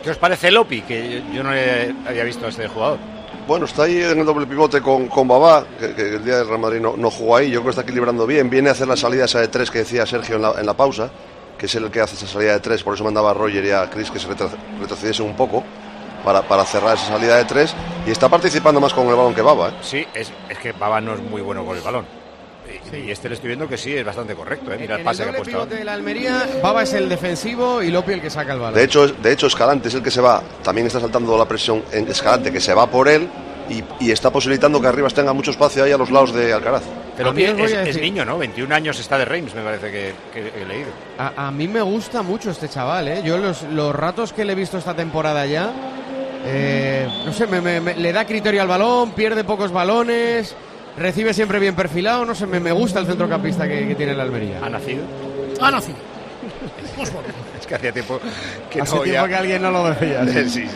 [SPEAKER 3] ¿Qué os parece Lopi? Que yo, yo no le había visto a este jugador.
[SPEAKER 11] Bueno, está ahí en el doble pivote con, con Babá, que, que el día del Real Madrid no, no jugó ahí. Yo creo que está equilibrando bien. Viene a hacer la salida esa de tres que decía Sergio en la, en la pausa, que es el que hace esa salida de tres. Por eso mandaba a Roger y a Chris que se retro, retrocediese un poco para, para cerrar esa salida de tres. Y está participando más con el balón que Baba, ¿eh?
[SPEAKER 3] Sí, es, es que Baba no es muy bueno con el balón. Y, sí. y este le estoy viendo que sí, es bastante correcto, ¿eh? Mira el pase que ha puesto.
[SPEAKER 5] En el doble pivote de la Almería, Baba es el defensivo y Lopi el que saca el balón.
[SPEAKER 11] De hecho, de hecho Escalante es el que se va. También está saltando la presión en Escalante, que se va por él. Y, y está posibilitando que arriba tenga mucho espacio ahí a los lados de Alcaraz.
[SPEAKER 3] Pero es, es niño, ¿no? veintiún años está de Reims, me parece que, que he leído.
[SPEAKER 5] A, a mí me gusta mucho este chaval, ¿eh? Yo los, los ratos que le he visto esta temporada ya, eh, no sé, me, me, me, le da criterio al balón, pierde pocos balones, recibe siempre bien perfilado, no sé, me, me gusta el centrocampista que, que tiene la Almería.
[SPEAKER 3] ¿Ha nacido?
[SPEAKER 9] Ha nacido.
[SPEAKER 3] Es que hacía tiempo que
[SPEAKER 5] Hace
[SPEAKER 3] no
[SPEAKER 5] tiempo
[SPEAKER 3] ya...
[SPEAKER 5] que alguien no lo decía.
[SPEAKER 3] Sí, sí.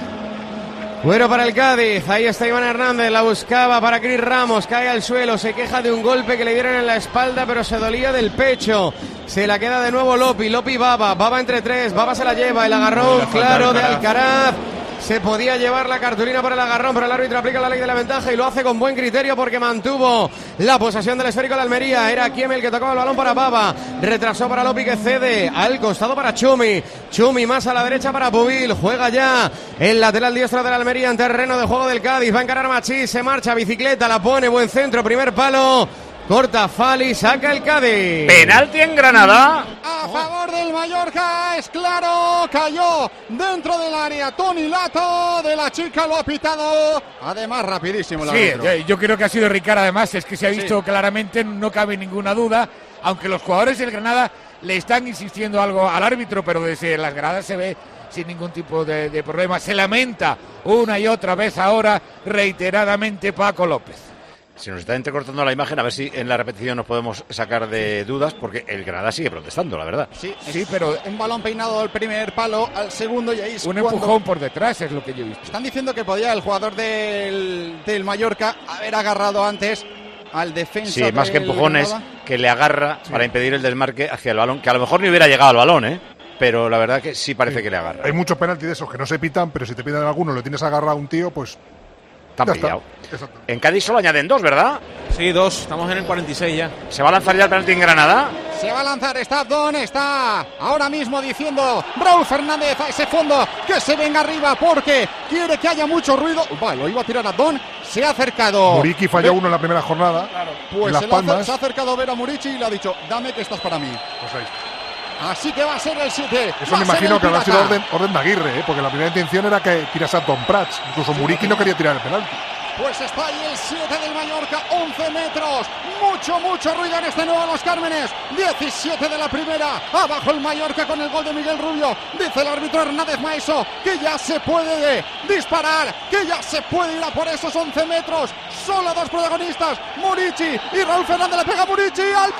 [SPEAKER 5] Bueno para el Cádiz, ahí está Iván Hernández, la buscaba para Cris Ramos, cae al suelo, se queja de un golpe que le dieron en la espalda, pero se dolía del pecho. Se la queda de nuevo Lopi, Lopi Baba, Baba entre tres, Baba se la lleva, el agarrón claro de Alcaraz. Se podía llevar la cartulina por el agarrón, pero el árbitro aplica la ley de la ventaja y lo hace con buen criterio porque mantuvo la posesión del esférico de Almería. Era Kiemel el que tocaba el balón para Baba. Retrasó para Lopi que cede al costado para Chumi. Chumi más a la derecha para Pubil. Juega ya el lateral diestro de la Almería en terreno de juego del Cádiz. Va a encarar Machís, se marcha, bicicleta, la pone, buen centro, primer palo. Corta Fali, saca el Cádiz.
[SPEAKER 3] Penalti en Granada.
[SPEAKER 19] A favor del Mallorca, es claro, cayó dentro del área Toni Lato, de la chica lo ha pitado. Además, rapidísimo el
[SPEAKER 23] Sí,
[SPEAKER 19] árbitro.
[SPEAKER 23] yo, yo creo que ha sido Ricard, además, es que se ha visto
[SPEAKER 19] Sí.
[SPEAKER 23] claramente, no cabe ninguna duda, aunque los jugadores del Granada le están insistiendo algo al árbitro, pero desde las gradas se ve sin ningún tipo de, de problema. Se lamenta una y otra vez ahora, reiteradamente, Paco López.
[SPEAKER 3] Se nos está entrecortando la imagen, a ver si en la repetición nos podemos sacar de dudas, porque el Granada sigue protestando, la verdad.
[SPEAKER 19] Sí, sí, pero un balón peinado al primer palo, al segundo y ahí es
[SPEAKER 23] Un
[SPEAKER 19] cuando...
[SPEAKER 23] empujón por detrás es lo que yo he visto.
[SPEAKER 19] Están diciendo que podía el jugador del, del Mallorca haber agarrado antes al defensa.
[SPEAKER 3] Sí, más que
[SPEAKER 19] del
[SPEAKER 3] empujones,
[SPEAKER 19] Granada.
[SPEAKER 3] que le agarra
[SPEAKER 19] Sí.
[SPEAKER 3] para impedir el desmarque hacia el balón, que a lo mejor ni hubiera llegado al balón, ¿eh? Pero la verdad que sí parece
[SPEAKER 2] Sí.
[SPEAKER 3] que le agarra.
[SPEAKER 2] Hay muchos penaltis de esos que no se pitan, pero si te piden alguno, lo tienes agarrado a un tío, pues...
[SPEAKER 3] Está
[SPEAKER 2] ya
[SPEAKER 3] pillado.
[SPEAKER 2] está.
[SPEAKER 3] En Cádiz solo añaden dos, ¿verdad?
[SPEAKER 14] Sí, dos. Estamos en el cuarenta y seis ya.
[SPEAKER 3] ¿Se va a lanzar ya el penalti en Granada?
[SPEAKER 19] Se va a lanzar, está Don, está ahora mismo diciendo Raúl Fernández a ese fondo que se venga arriba porque quiere que haya mucho ruido. Vale, lo iba a tirar a Don, se ha acercado.
[SPEAKER 2] Muriqui falló uno en la primera jornada.
[SPEAKER 19] Pues
[SPEAKER 2] en Las
[SPEAKER 19] se, lo ha-
[SPEAKER 2] Palmas.
[SPEAKER 19] se ha acercado a ver a Murici y le ha dicho, dame que estás para mí.
[SPEAKER 2] Pues ahí.
[SPEAKER 19] Así que va a ser el siete.
[SPEAKER 2] Eso me imagino que habrá sido orden, orden de Aguirre, ¿eh? Porque la primera intención era que tirase a Tom Prats. Incluso Muriqui no quería tirar el penalti.
[SPEAKER 19] Pues está ahí el siete del Mallorca, once metros. Mucho, mucho ruido en este nuevo Los Cármenes. diecisiete de la primera. Abajo el Mallorca con el gol de Miguel Rubio. Dice el árbitro Hernández Maeso que ya se puede disparar, que ya se puede ir a por esos once metros. Solo dos protagonistas, Murici y Raúl Fernández. Le pega Murici al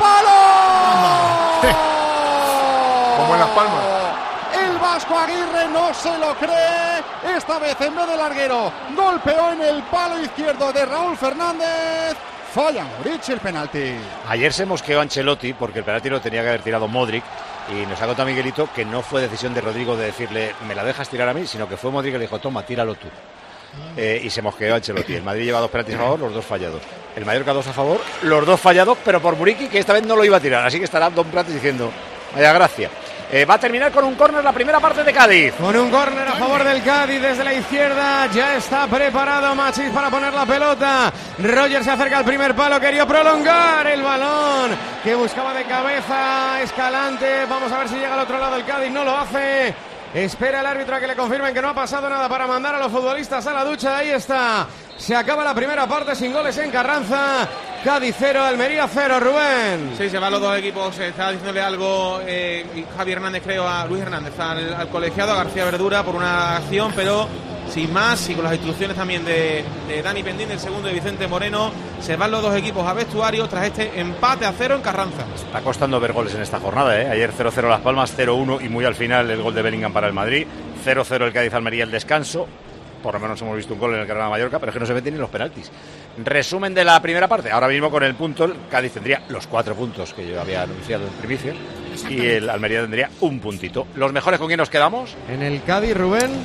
[SPEAKER 19] palo.
[SPEAKER 2] Como en Las Palmas.
[SPEAKER 19] El Vasco Aguirre no se lo cree. Esta vez en vez del larguero golpeó en el palo izquierdo de Raúl Fernández. Falla Murici el penalti.
[SPEAKER 3] Ayer se mosqueó Ancelotti porque el penalti lo tenía que haber tirado Modric y nos ha contado Miguelito que no fue decisión de Rodrigo de decirle me la dejas tirar a mí, sino que fue Modric que le dijo toma, tíralo tú. Eh, y se mosqueó Ancelotti. El Madrid lleva dos penaltis a favor, los dos fallados. El Mallorca dos a favor, los dos fallados, pero por Muriqui que esta vez no lo iba a tirar. Así que estará Don Prates diciendo vaya gracia. Eh, va a terminar con un córner la primera parte de Cádiz.
[SPEAKER 5] Con un córner a favor del Cádiz desde la izquierda. Ya está preparado Machís para poner la pelota. Roger se acerca al primer palo. Quería prolongar el balón que buscaba de cabeza Escalante. Vamos a ver si llega al otro lado el Cádiz. No lo hace. Espera el árbitro a que le confirmen que no ha pasado nada para mandar a los futbolistas a la ducha. Ahí está. Se acaba la primera parte sin goles en Carranza. Cádiz cero, Almería cero, Rubén.
[SPEAKER 14] Sí, se van los dos equipos. Está diciéndole algo eh, Javier Hernández, creo, a Luis Hernández, al, al colegiado, a García Verdura, por una acción, pero sin más, y con las instrucciones también de, de Dani Pendín, del segundo, de Vicente Moreno. Se van los dos equipos a vestuario tras este empate a cero en Carranza.
[SPEAKER 3] Está costando ver goles en esta jornada, ¿eh? Ayer cero cero Las Palmas, cero uno y muy al final el gol de Bellingham para el Madrid. cero cero el Cádiz Almería el descanso. Por lo menos hemos visto un gol en el Granada Mallorca, pero es que no se meten ni los penaltis. Resumen de la primera parte. Ahora mismo con el punto, el Cádiz tendría los cuatro puntos que yo había anunciado en primicia y el Almería tendría un puntito. ¿Los mejores con quién nos quedamos?
[SPEAKER 5] En el Cádiz, Rubén.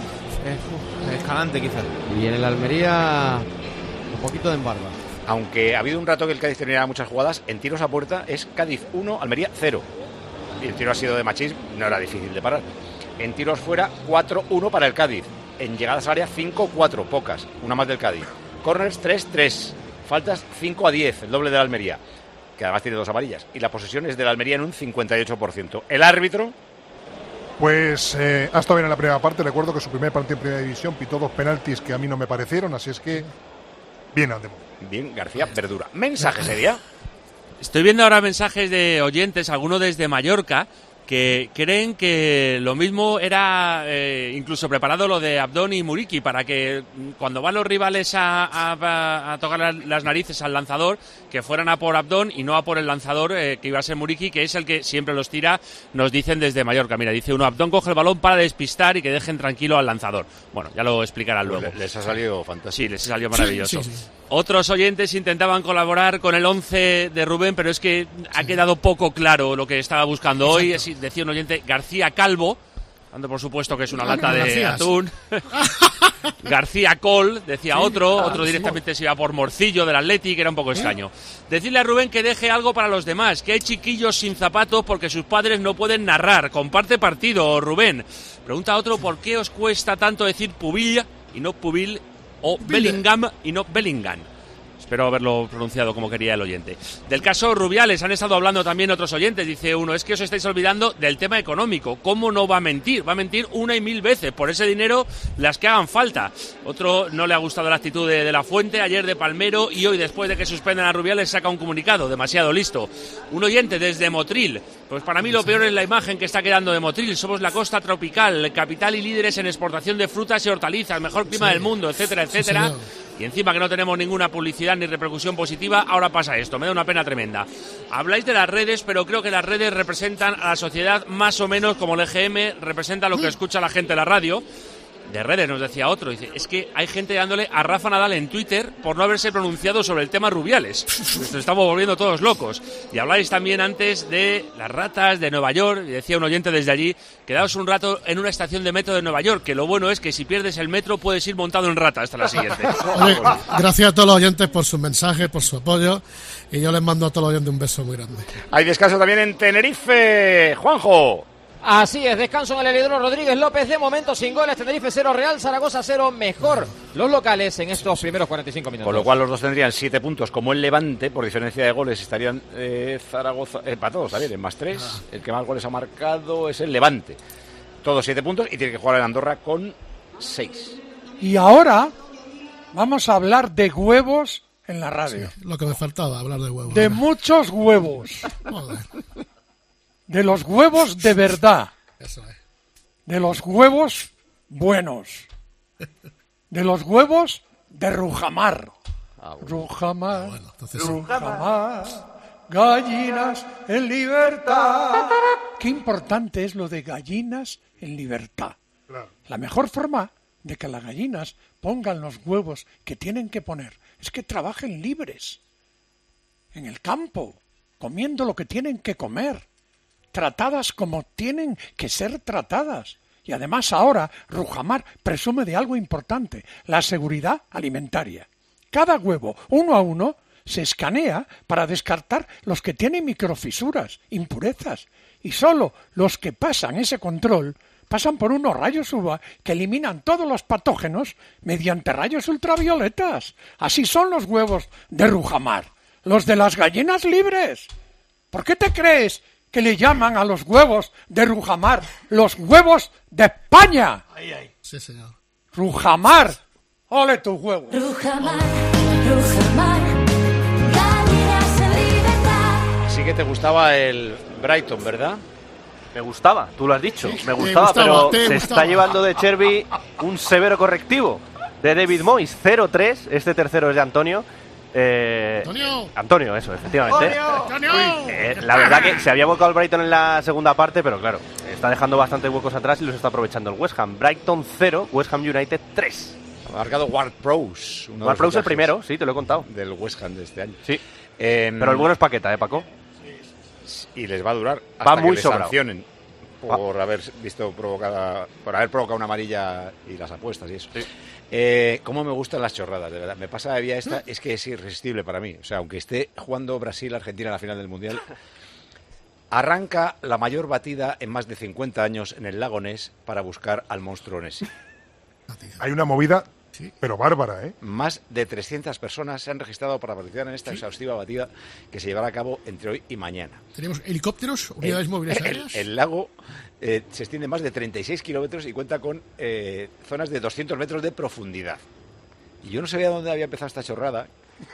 [SPEAKER 14] Eh, Escalante quizás.
[SPEAKER 5] Y en el Almería un poquito de embarba.
[SPEAKER 3] Aunque ha habido un rato que el Cádiz tenía muchas jugadas, en tiros a puerta es Cádiz uno, Almería cero. Y el tiro ha sido de Machís, no era difícil de parar. En tiros fuera, cuatro uno para el Cádiz. En llegadas al área, cinco cuatro, pocas, una más del Cádiz. Corners, tres tres. Faltas, cinco a diez, el doble de la Almería, que además tiene dos amarillas. Y la posesión es de la Almería en un cincuenta y ocho por ciento. El árbitro...
[SPEAKER 2] Pues eh, ha estado bien en la primera parte. Recuerdo que su primer partido en primera división pitó dos penaltis que a mí no me parecieron, así es que bien andemos.
[SPEAKER 3] Bien, García Verdura. Mensajes, Edia.
[SPEAKER 12] Estoy viendo ahora mensajes de oyentes, algunos desde Mallorca, que creen que lo mismo era eh, incluso preparado lo de Abdón y Muriqui para que cuando van los rivales a, a, a tocar las narices al lanzador, que fueran a por Abdón y no a por el lanzador, eh, que iba a ser Muriqui, que es el que siempre los tira, nos dicen desde Mallorca. Mira, dice uno, Abdón coge el balón para despistar y que dejen tranquilo al lanzador. Bueno, ya lo explicarán luego.
[SPEAKER 3] Les, les ha salido fantástico.
[SPEAKER 12] Sí, les ha salido maravilloso.
[SPEAKER 3] Sí, sí, sí.
[SPEAKER 12] Otros oyentes intentaban colaborar con el once de Rubén, pero es que ha quedado poco claro lo que estaba buscando hoy. Es, decía un oyente, García Calvo, dando por supuesto que es una lata de Garcías. Atún. García Col, decía sí, otro, ah, otro directamente se iba por Morcillo del Atleti, que era un poco extraño. Decirle a Rubén que deje algo para los demás, que hay chiquillos sin zapatos porque sus padres no pueden narrar. Comparte partido, Rubén. Pregunta a otro, ¿por qué os cuesta tanto decir Pubilla y no Pubil, o Bellingham y no Bellingham? Espero haberlo pronunciado como quería el oyente. Del caso Rubiales han estado hablando también otros oyentes. Dice uno, es que os estáis olvidando del tema económico. ¿Cómo no va a mentir? Va a mentir una y mil veces. Por ese dinero, las que hagan falta. Otro, no le ha gustado la actitud de, de La Fuente, ayer de Palmero, y hoy, después de que suspendan a Rubiales, saca un comunicado. Demasiado listo. Un oyente desde Motril. Pues para mí lo peor es la imagen que está quedando de Motril. Somos la costa tropical, capital y líderes en exportación de frutas y hortalizas, mejor clima sí. del mundo, etcétera, etcétera. Sí, y encima que no tenemos ninguna publicidad ni repercusión positiva, ahora pasa esto. Me da una pena tremenda. Habláis de las redes, pero creo que las redes representan a la sociedad más o menos como el E G M representa lo que escucha la gente en la radio. De redes, nos decía otro, dice, es que hay gente dándole a Rafa Nadal en Twitter por no haberse pronunciado sobre el tema Rubiales. Nos estamos volviendo todos locos. Y habláis también antes de las ratas de Nueva York, y decía un oyente desde allí, quedaos un rato en una estación de metro de Nueva York, que lo bueno es que si pierdes el metro puedes ir montado en rata hasta la siguiente.
[SPEAKER 9] Oye, gracias a todos los oyentes por sus mensajes, por su apoyo, y yo les mando a todos los oyentes un beso muy grande.
[SPEAKER 3] Hay descanso también en Tenerife, Juanjo.
[SPEAKER 6] Así es, descanso en el Helidoro Rodríguez López, de momento sin goles, Tenerife cero, Real Zaragoza cero, mejor los locales en estos primeros cuarenta y cinco minutos.
[SPEAKER 3] Con lo cual los dos tendrían siete puntos, como el Levante, por diferencia de goles estarían eh, Zaragoza, empatados también, en más tres, ah. el que más goles ha marcado es el Levante. Todos siete puntos y tiene que jugar en Andorra con seis.
[SPEAKER 4] Y ahora vamos a hablar de huevos en la radio.
[SPEAKER 9] Sí, lo que me faltaba, hablar de huevos.
[SPEAKER 4] De muchos huevos. Joder. De los huevos de verdad.
[SPEAKER 9] Eso es.
[SPEAKER 4] De los huevos buenos. De los huevos de Rujamar. Ah, bueno. Rujamar, bueno, entonces... Rujamar, gallinas en libertad. Qué importante es lo de gallinas en libertad. Claro. La mejor forma de que las gallinas pongan los huevos que tienen que poner es que trabajen libres. En el campo, comiendo lo que tienen que comer. Tratadas como tienen que ser tratadas. Y además ahora Rujamar presume de algo importante, la seguridad alimentaria. Cada huevo, uno a uno, se escanea para descartar los que tienen microfisuras, impurezas. Y solo los que pasan ese control pasan por unos rayos U V A que eliminan todos los patógenos mediante rayos ultravioletas. Así son los huevos de Rujamar, los de las gallinas libres. ¿Por qué te crees que le llaman a los huevos de Rujamar los huevos de España?
[SPEAKER 9] Ay, ay. Sí, señor.
[SPEAKER 4] Rujamar, ole tus huevos.
[SPEAKER 17] Rujamar, Rujamar, gallinas en libertad.
[SPEAKER 3] Sí que te gustaba el Brighton, ¿verdad?
[SPEAKER 7] Me gustaba, tú lo has dicho,
[SPEAKER 9] Sí,
[SPEAKER 7] me gustaba,
[SPEAKER 9] gustaba,
[SPEAKER 7] pero se
[SPEAKER 9] gustaba.
[SPEAKER 7] está llevando de Cherby un severo correctivo de David Moyes, cero tres, este tercero es de Antonio. Eh,
[SPEAKER 9] Antonio.
[SPEAKER 7] Antonio, eso, efectivamente.
[SPEAKER 9] Antonio.
[SPEAKER 7] Eh, la verdad que se había volcado el Brighton en la segunda parte, pero claro, está dejando bastantes huecos atrás y los está aprovechando el West Ham. Brighton cero, West Ham United tres.
[SPEAKER 3] Ha marcado Ward Prowse.
[SPEAKER 7] Ward Prowse el primero, sí, te lo he contado.
[SPEAKER 3] Del West Ham de este año.
[SPEAKER 7] Sí.
[SPEAKER 3] Eh,
[SPEAKER 7] pero el bueno es Paqueta, ¿eh, Paco?
[SPEAKER 3] Y les va a durar hasta
[SPEAKER 7] va muy
[SPEAKER 3] que les
[SPEAKER 7] sobrado.
[SPEAKER 3] sancionen. por haber visto provocada, por haber provocado una amarilla y las apuestas y eso. Sí. Eh, cómo me gustan las chorradas, de verdad. Me pasa de día esta, es que es irresistible para mí. O sea, aunque esté jugando Brasil-Argentina en la final del Mundial, arranca la mayor batida en más de cincuenta años en el lago Ness para buscar al monstruo Nessie.
[SPEAKER 18] Hay una movida, sí, pero bárbara, ¿eh?
[SPEAKER 3] Más de trescientas personas se han registrado para participar en esta sí. exhaustiva batida que se llevará a cabo entre hoy y mañana.
[SPEAKER 9] ¿Tenemos helicópteros, unidades
[SPEAKER 3] el,
[SPEAKER 9] móviles
[SPEAKER 3] el,
[SPEAKER 9] aéreas?
[SPEAKER 3] El lago eh, se extiende más de treinta y seis kilómetros y cuenta con eh, zonas de doscientos metros de profundidad. Y yo no sabía dónde había empezado esta chorrada.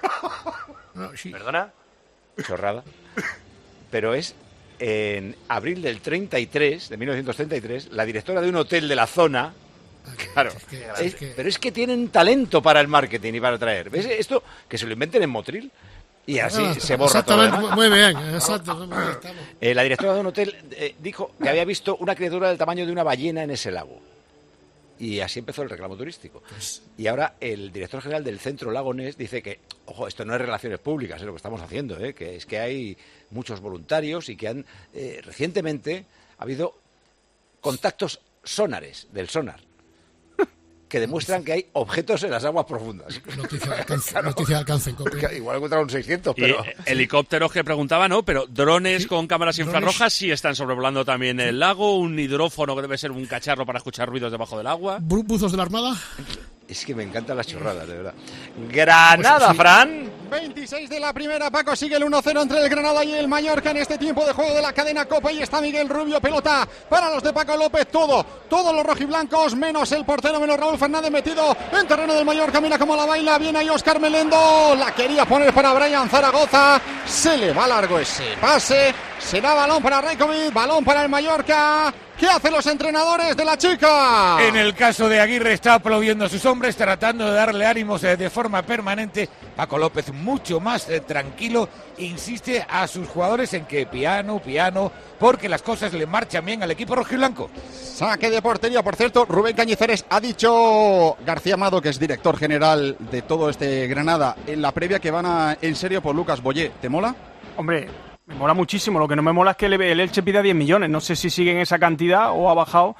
[SPEAKER 7] No, sí. ¿Perdona?
[SPEAKER 3] Chorrada. Pero es en abril del treinta y tres, de mil novecientos treinta y tres, la directora de un hotel de la zona... Claro, es que, es, que... pero es que tienen talento para el marketing y para traer. ¿Ves esto? Que se lo inventen en Motril y así ah, se borra todo.
[SPEAKER 9] Exactamente, muy bien, exacto.
[SPEAKER 3] eh, la directora de un hotel eh, dijo que había visto una criatura del tamaño de una ballena en ese lago. Y así empezó el reclamo turístico. Pues... Y ahora el director general del Centro Lago Ness dice que, ojo, esto no es relaciones públicas, es lo que estamos haciendo, ¿eh? Que es que hay muchos voluntarios y que han eh, recientemente ha habido contactos sonares del sonar que demuestran que hay objetos en las aguas profundas.
[SPEAKER 9] Noticia de alcance, claro. Noticia de alcance en copia.
[SPEAKER 3] Igual encontraron seiscientos, pero...
[SPEAKER 12] Y helicópteros que preguntaba, ¿no? Pero drones ¿sí? con cámaras infrarrojas sí están sobrevolando también sí. el lago, un hidrófono que debe ser un cacharro para escuchar ruidos debajo del agua.
[SPEAKER 9] ¿Buzos de la Armada?
[SPEAKER 3] Es que me encantan las chorradas, de verdad. Granada, pues sí. Fran.
[SPEAKER 19] veintiséis de la primera, Paco, sigue el uno cero entre el Granada y el Mallorca en este tiempo de juego de la cadena Copa. Y está Miguel Rubio, pelota para los de Paco López, todo, todos los rojiblancos, menos el portero, menos Raúl Fernández metido en terreno del Mallorca. Mira cómo la baila, viene ahí Óscar Melendo, la quería poner para Brian Zaragoza, se le va largo ese pase, será balón para Rajkovic, balón para el Mallorca. ¿Qué hacen los entrenadores de la chica?
[SPEAKER 23] En el caso de Aguirre está aplaudiendo a sus hombres, tratando de darle ánimos de forma permanente. Paco López mucho más eh, tranquilo, insiste a sus jugadores en que piano, piano, porque las cosas le marchan bien al equipo rojiblanco.
[SPEAKER 19] Saque de portería, por cierto, Rubén Cañizares ha dicho García Amado, que es director general de todo este Granada, en la previa que van a, en serio por Lucas Boyé. ¿Te mola?
[SPEAKER 20] Hombre... Me mola muchísimo, lo que no me mola es que el Elche pida diez millones, no sé si sigue en esa cantidad o ha bajado,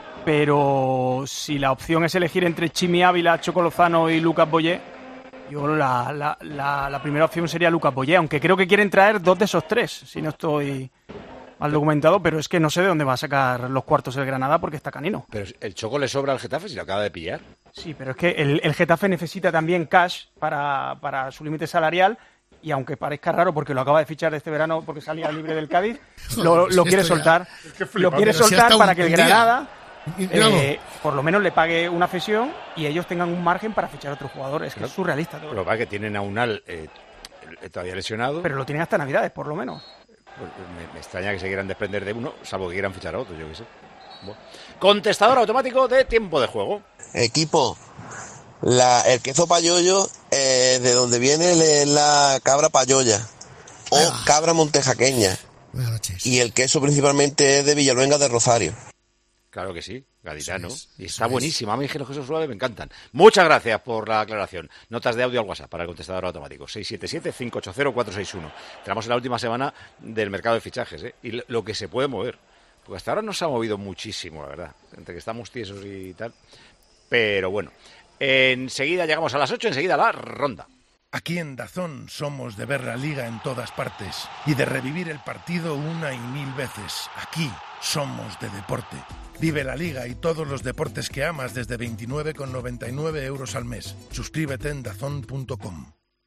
[SPEAKER 20] pero si la opción es elegir entre Chimi Ávila, Choco Lozano y Lucas Boyé, yo la, la, la, la primera opción sería Lucas Boyé, aunque creo que quieren traer dos de esos tres, si no estoy mal documentado, pero es que no sé de dónde va a sacar los cuartos el Granada porque está canino.
[SPEAKER 3] Pero el Choco le sobra al Getafe si lo acaba de pillar.
[SPEAKER 20] Sí, pero es que el, el Getafe necesita también cash para, para su límite salarial. Y aunque parezca raro porque lo acaba de fichar este verano porque salía libre del Cádiz, lo, lo quiere soltar, lo quiere soltar para que el Granada eh, por lo menos le pague una cesión y ellos tengan un margen para fichar a otro jugador. Es que no, es surrealista todo.
[SPEAKER 3] Lo que pasa es que tienen a Unal eh, todavía lesionado.
[SPEAKER 20] Pero lo tienen hasta Navidades, por lo menos.
[SPEAKER 3] Pues me, me extraña que se quieran desprender de uno, salvo que quieran fichar a otro, yo qué sé. Bueno. Contestador automático de tiempo de juego.
[SPEAKER 21] Equipo. La, el queso payollo, eh, de donde viene la cabra payoya o ah. cabra montejaqueña. Y el queso principalmente es de Villaluenga de Rosario.
[SPEAKER 3] Claro que sí, gaditano. Es, y está buenísimo. A mí los quesos suaves me encantan. Muchas gracias por la aclaración. Notas de audio al WhatsApp para el contestador automático. seis siete siete, cinco ocho cero, cuatro seis uno. Entramos en la última semana del mercado de fichajes, ¿eh? Y lo que se puede mover. Porque hasta ahora no se ha movido muchísimo, la verdad. Entre que estamos tiesos y tal. Pero bueno. Enseguida llegamos a las ocho, enseguida la ronda.
[SPEAKER 22] Aquí en DAZN somos de ver la Liga en todas partes y de revivir el partido una y mil veces. Aquí somos de deporte. Vive la Liga y todos los deportes que amas desde veintinueve con noventa y nueve euros al mes. Suscríbete en dazn punto com.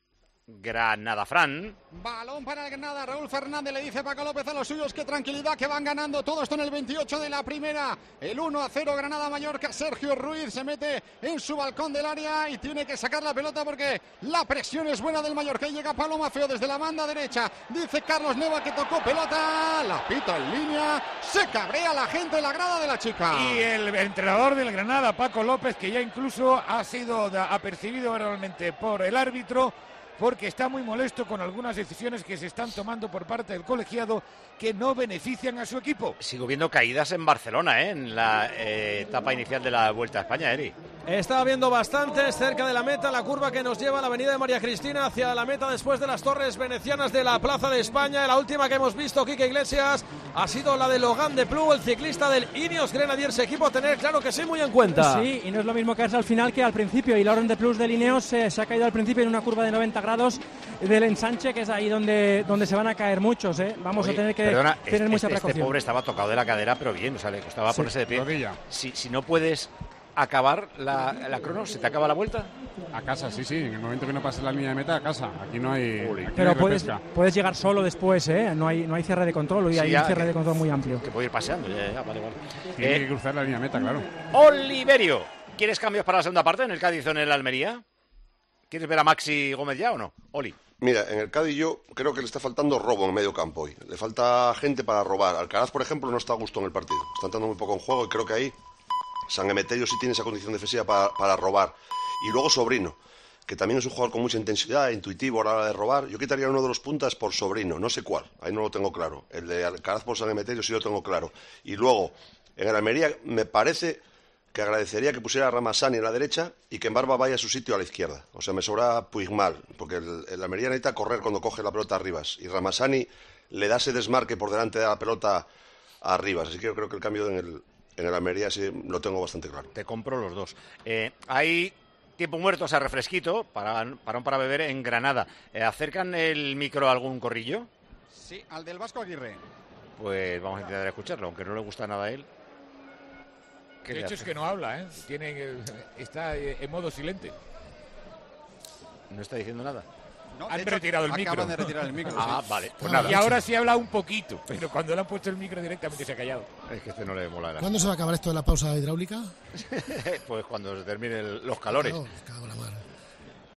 [SPEAKER 3] Granada, Fran.
[SPEAKER 19] Balón para el Granada, Raúl Fernández le dice Paco López a los suyos que tranquilidad, que van ganando todo esto en el veintiocho de la primera. El uno a cero Granada-Mallorca, Sergio Ruiz se mete en su balcón del área y tiene que sacar la pelota porque la presión es buena del Mallorca y llega Paloma Feo desde la banda derecha. Dice Carlos Neva que tocó pelota, la pita en línea, se cabrea la gente en la grada de la chica.
[SPEAKER 23] Y el entrenador del Granada, Paco López, que ya incluso ha sido apercibido verbalmente por el árbitro, porque está muy molesto con algunas decisiones que se están tomando por parte del colegiado que no benefician a su equipo.
[SPEAKER 3] Sigo viendo caídas en Barcelona, ¿eh? En la eh, etapa inicial de la Vuelta a España, Eri.
[SPEAKER 8] Estaba viendo bastantes cerca de la meta, la curva que nos lleva a la avenida de María Cristina hacia la meta después de las torres venecianas de la Plaza de España. La última que hemos visto, Quique Iglesias, ha sido la de Logan de Plu, el ciclista del Ineos Grenadiers, equipo a tener claro que sí muy en cuenta.
[SPEAKER 1] Sí, y no es lo mismo caerse al final que al principio, y Laurent de Plus del Ineos eh, se ha caído al principio en una curva de noventa grados del ensanche, que es ahí donde, donde se van a caer muchos, ¿eh? Vamos
[SPEAKER 3] Oye,
[SPEAKER 1] a tener que
[SPEAKER 3] perdona,
[SPEAKER 1] tener
[SPEAKER 3] este,
[SPEAKER 1] mucha
[SPEAKER 3] este
[SPEAKER 1] precaución.
[SPEAKER 3] pobre estaba tocado de la cadera, pero bien, o sea, le costaba
[SPEAKER 1] Sí,
[SPEAKER 3] ponerse de pie.
[SPEAKER 1] rodilla.
[SPEAKER 3] Si, si no puedes acabar la, la crono, ¿se te acaba la vuelta?
[SPEAKER 10] A casa, sí, sí. En el momento que no pases la línea de meta, a casa. Aquí no hay, aquí no
[SPEAKER 1] Pero
[SPEAKER 10] hay
[SPEAKER 1] puedes,
[SPEAKER 10] repesca.
[SPEAKER 1] puedes llegar solo después, ¿eh? No hay, no hay cierre de control, y
[SPEAKER 3] Sí,
[SPEAKER 1] hay
[SPEAKER 3] ya,
[SPEAKER 1] un cierre
[SPEAKER 3] que-
[SPEAKER 1] de control muy amplio.
[SPEAKER 3] Que puede ir paseando, ya, ya, vale, vale.
[SPEAKER 10] Tiene
[SPEAKER 3] Eh,
[SPEAKER 10] que cruzar la línea de meta, claro.
[SPEAKER 3] Oliverio, ¿quieres cambios para la segunda parte en el Cádiz o en el Almería? ¿Quieres ver a Maxi Gómez ya o no? Oli.
[SPEAKER 11] Mira, en el Cádiz yo creo que le está faltando robo en medio campo hoy. Le falta gente para robar. Alcaraz, por ejemplo, no está a gusto en el partido. Está entrando muy poco en juego y creo que ahí San Emeterio sí tiene esa condición defensiva para, para robar. Y luego Sobrino, que también es un jugador con mucha intensidad, intuitivo a la hora de robar. Yo quitaría uno de los puntas por Sobrino, no sé cuál, ahí no lo tengo claro. El de Alcaraz por San Emeterio sí lo tengo claro. Y luego, en el Almería me parece que agradecería que pusiera a Ramasani en la derecha y que en Barba vaya a su sitio a la izquierda. O sea, me sobra Puigmal, porque el, el Almería necesita correr cuando coge la pelota arriba. Y Ramasani le da ese desmarque por delante de la pelota arriba. Así que yo creo que el cambio en el, en el Almería sí lo tengo bastante claro.
[SPEAKER 3] Te compro los dos. Eh, hay tiempo muerto, o sea, refresquito, para, para, para beber en Granada. Eh, ¿Acercan el micro a algún corrillo?
[SPEAKER 19] Sí, al del Vasco Aguirre.
[SPEAKER 3] Pues vamos a intentar escucharlo, aunque no le gusta nada a él. ¿Qué
[SPEAKER 23] De
[SPEAKER 3] le
[SPEAKER 23] hecho
[SPEAKER 3] hace?
[SPEAKER 23] es que no habla, ¿eh? Tiene, eh, está eh, en modo silente.
[SPEAKER 3] ¿No está diciendo nada?
[SPEAKER 23] No,
[SPEAKER 19] de
[SPEAKER 23] Han
[SPEAKER 19] hecho,
[SPEAKER 23] retirado el
[SPEAKER 19] acaban
[SPEAKER 23] micro.
[SPEAKER 19] de retirar el micro,
[SPEAKER 3] Ah,
[SPEAKER 19] sí.
[SPEAKER 3] vale. Pues
[SPEAKER 23] Ah,
[SPEAKER 3] nada.
[SPEAKER 23] y ahora sí habla un poquito, pero cuando le han puesto el micro directamente se ha callado.
[SPEAKER 3] Es que este no le mola.
[SPEAKER 9] ¿Cuándo se va a acabar esto de la pausa hidráulica?
[SPEAKER 3] Pues cuando se terminen los calores.
[SPEAKER 9] Claro, cago en la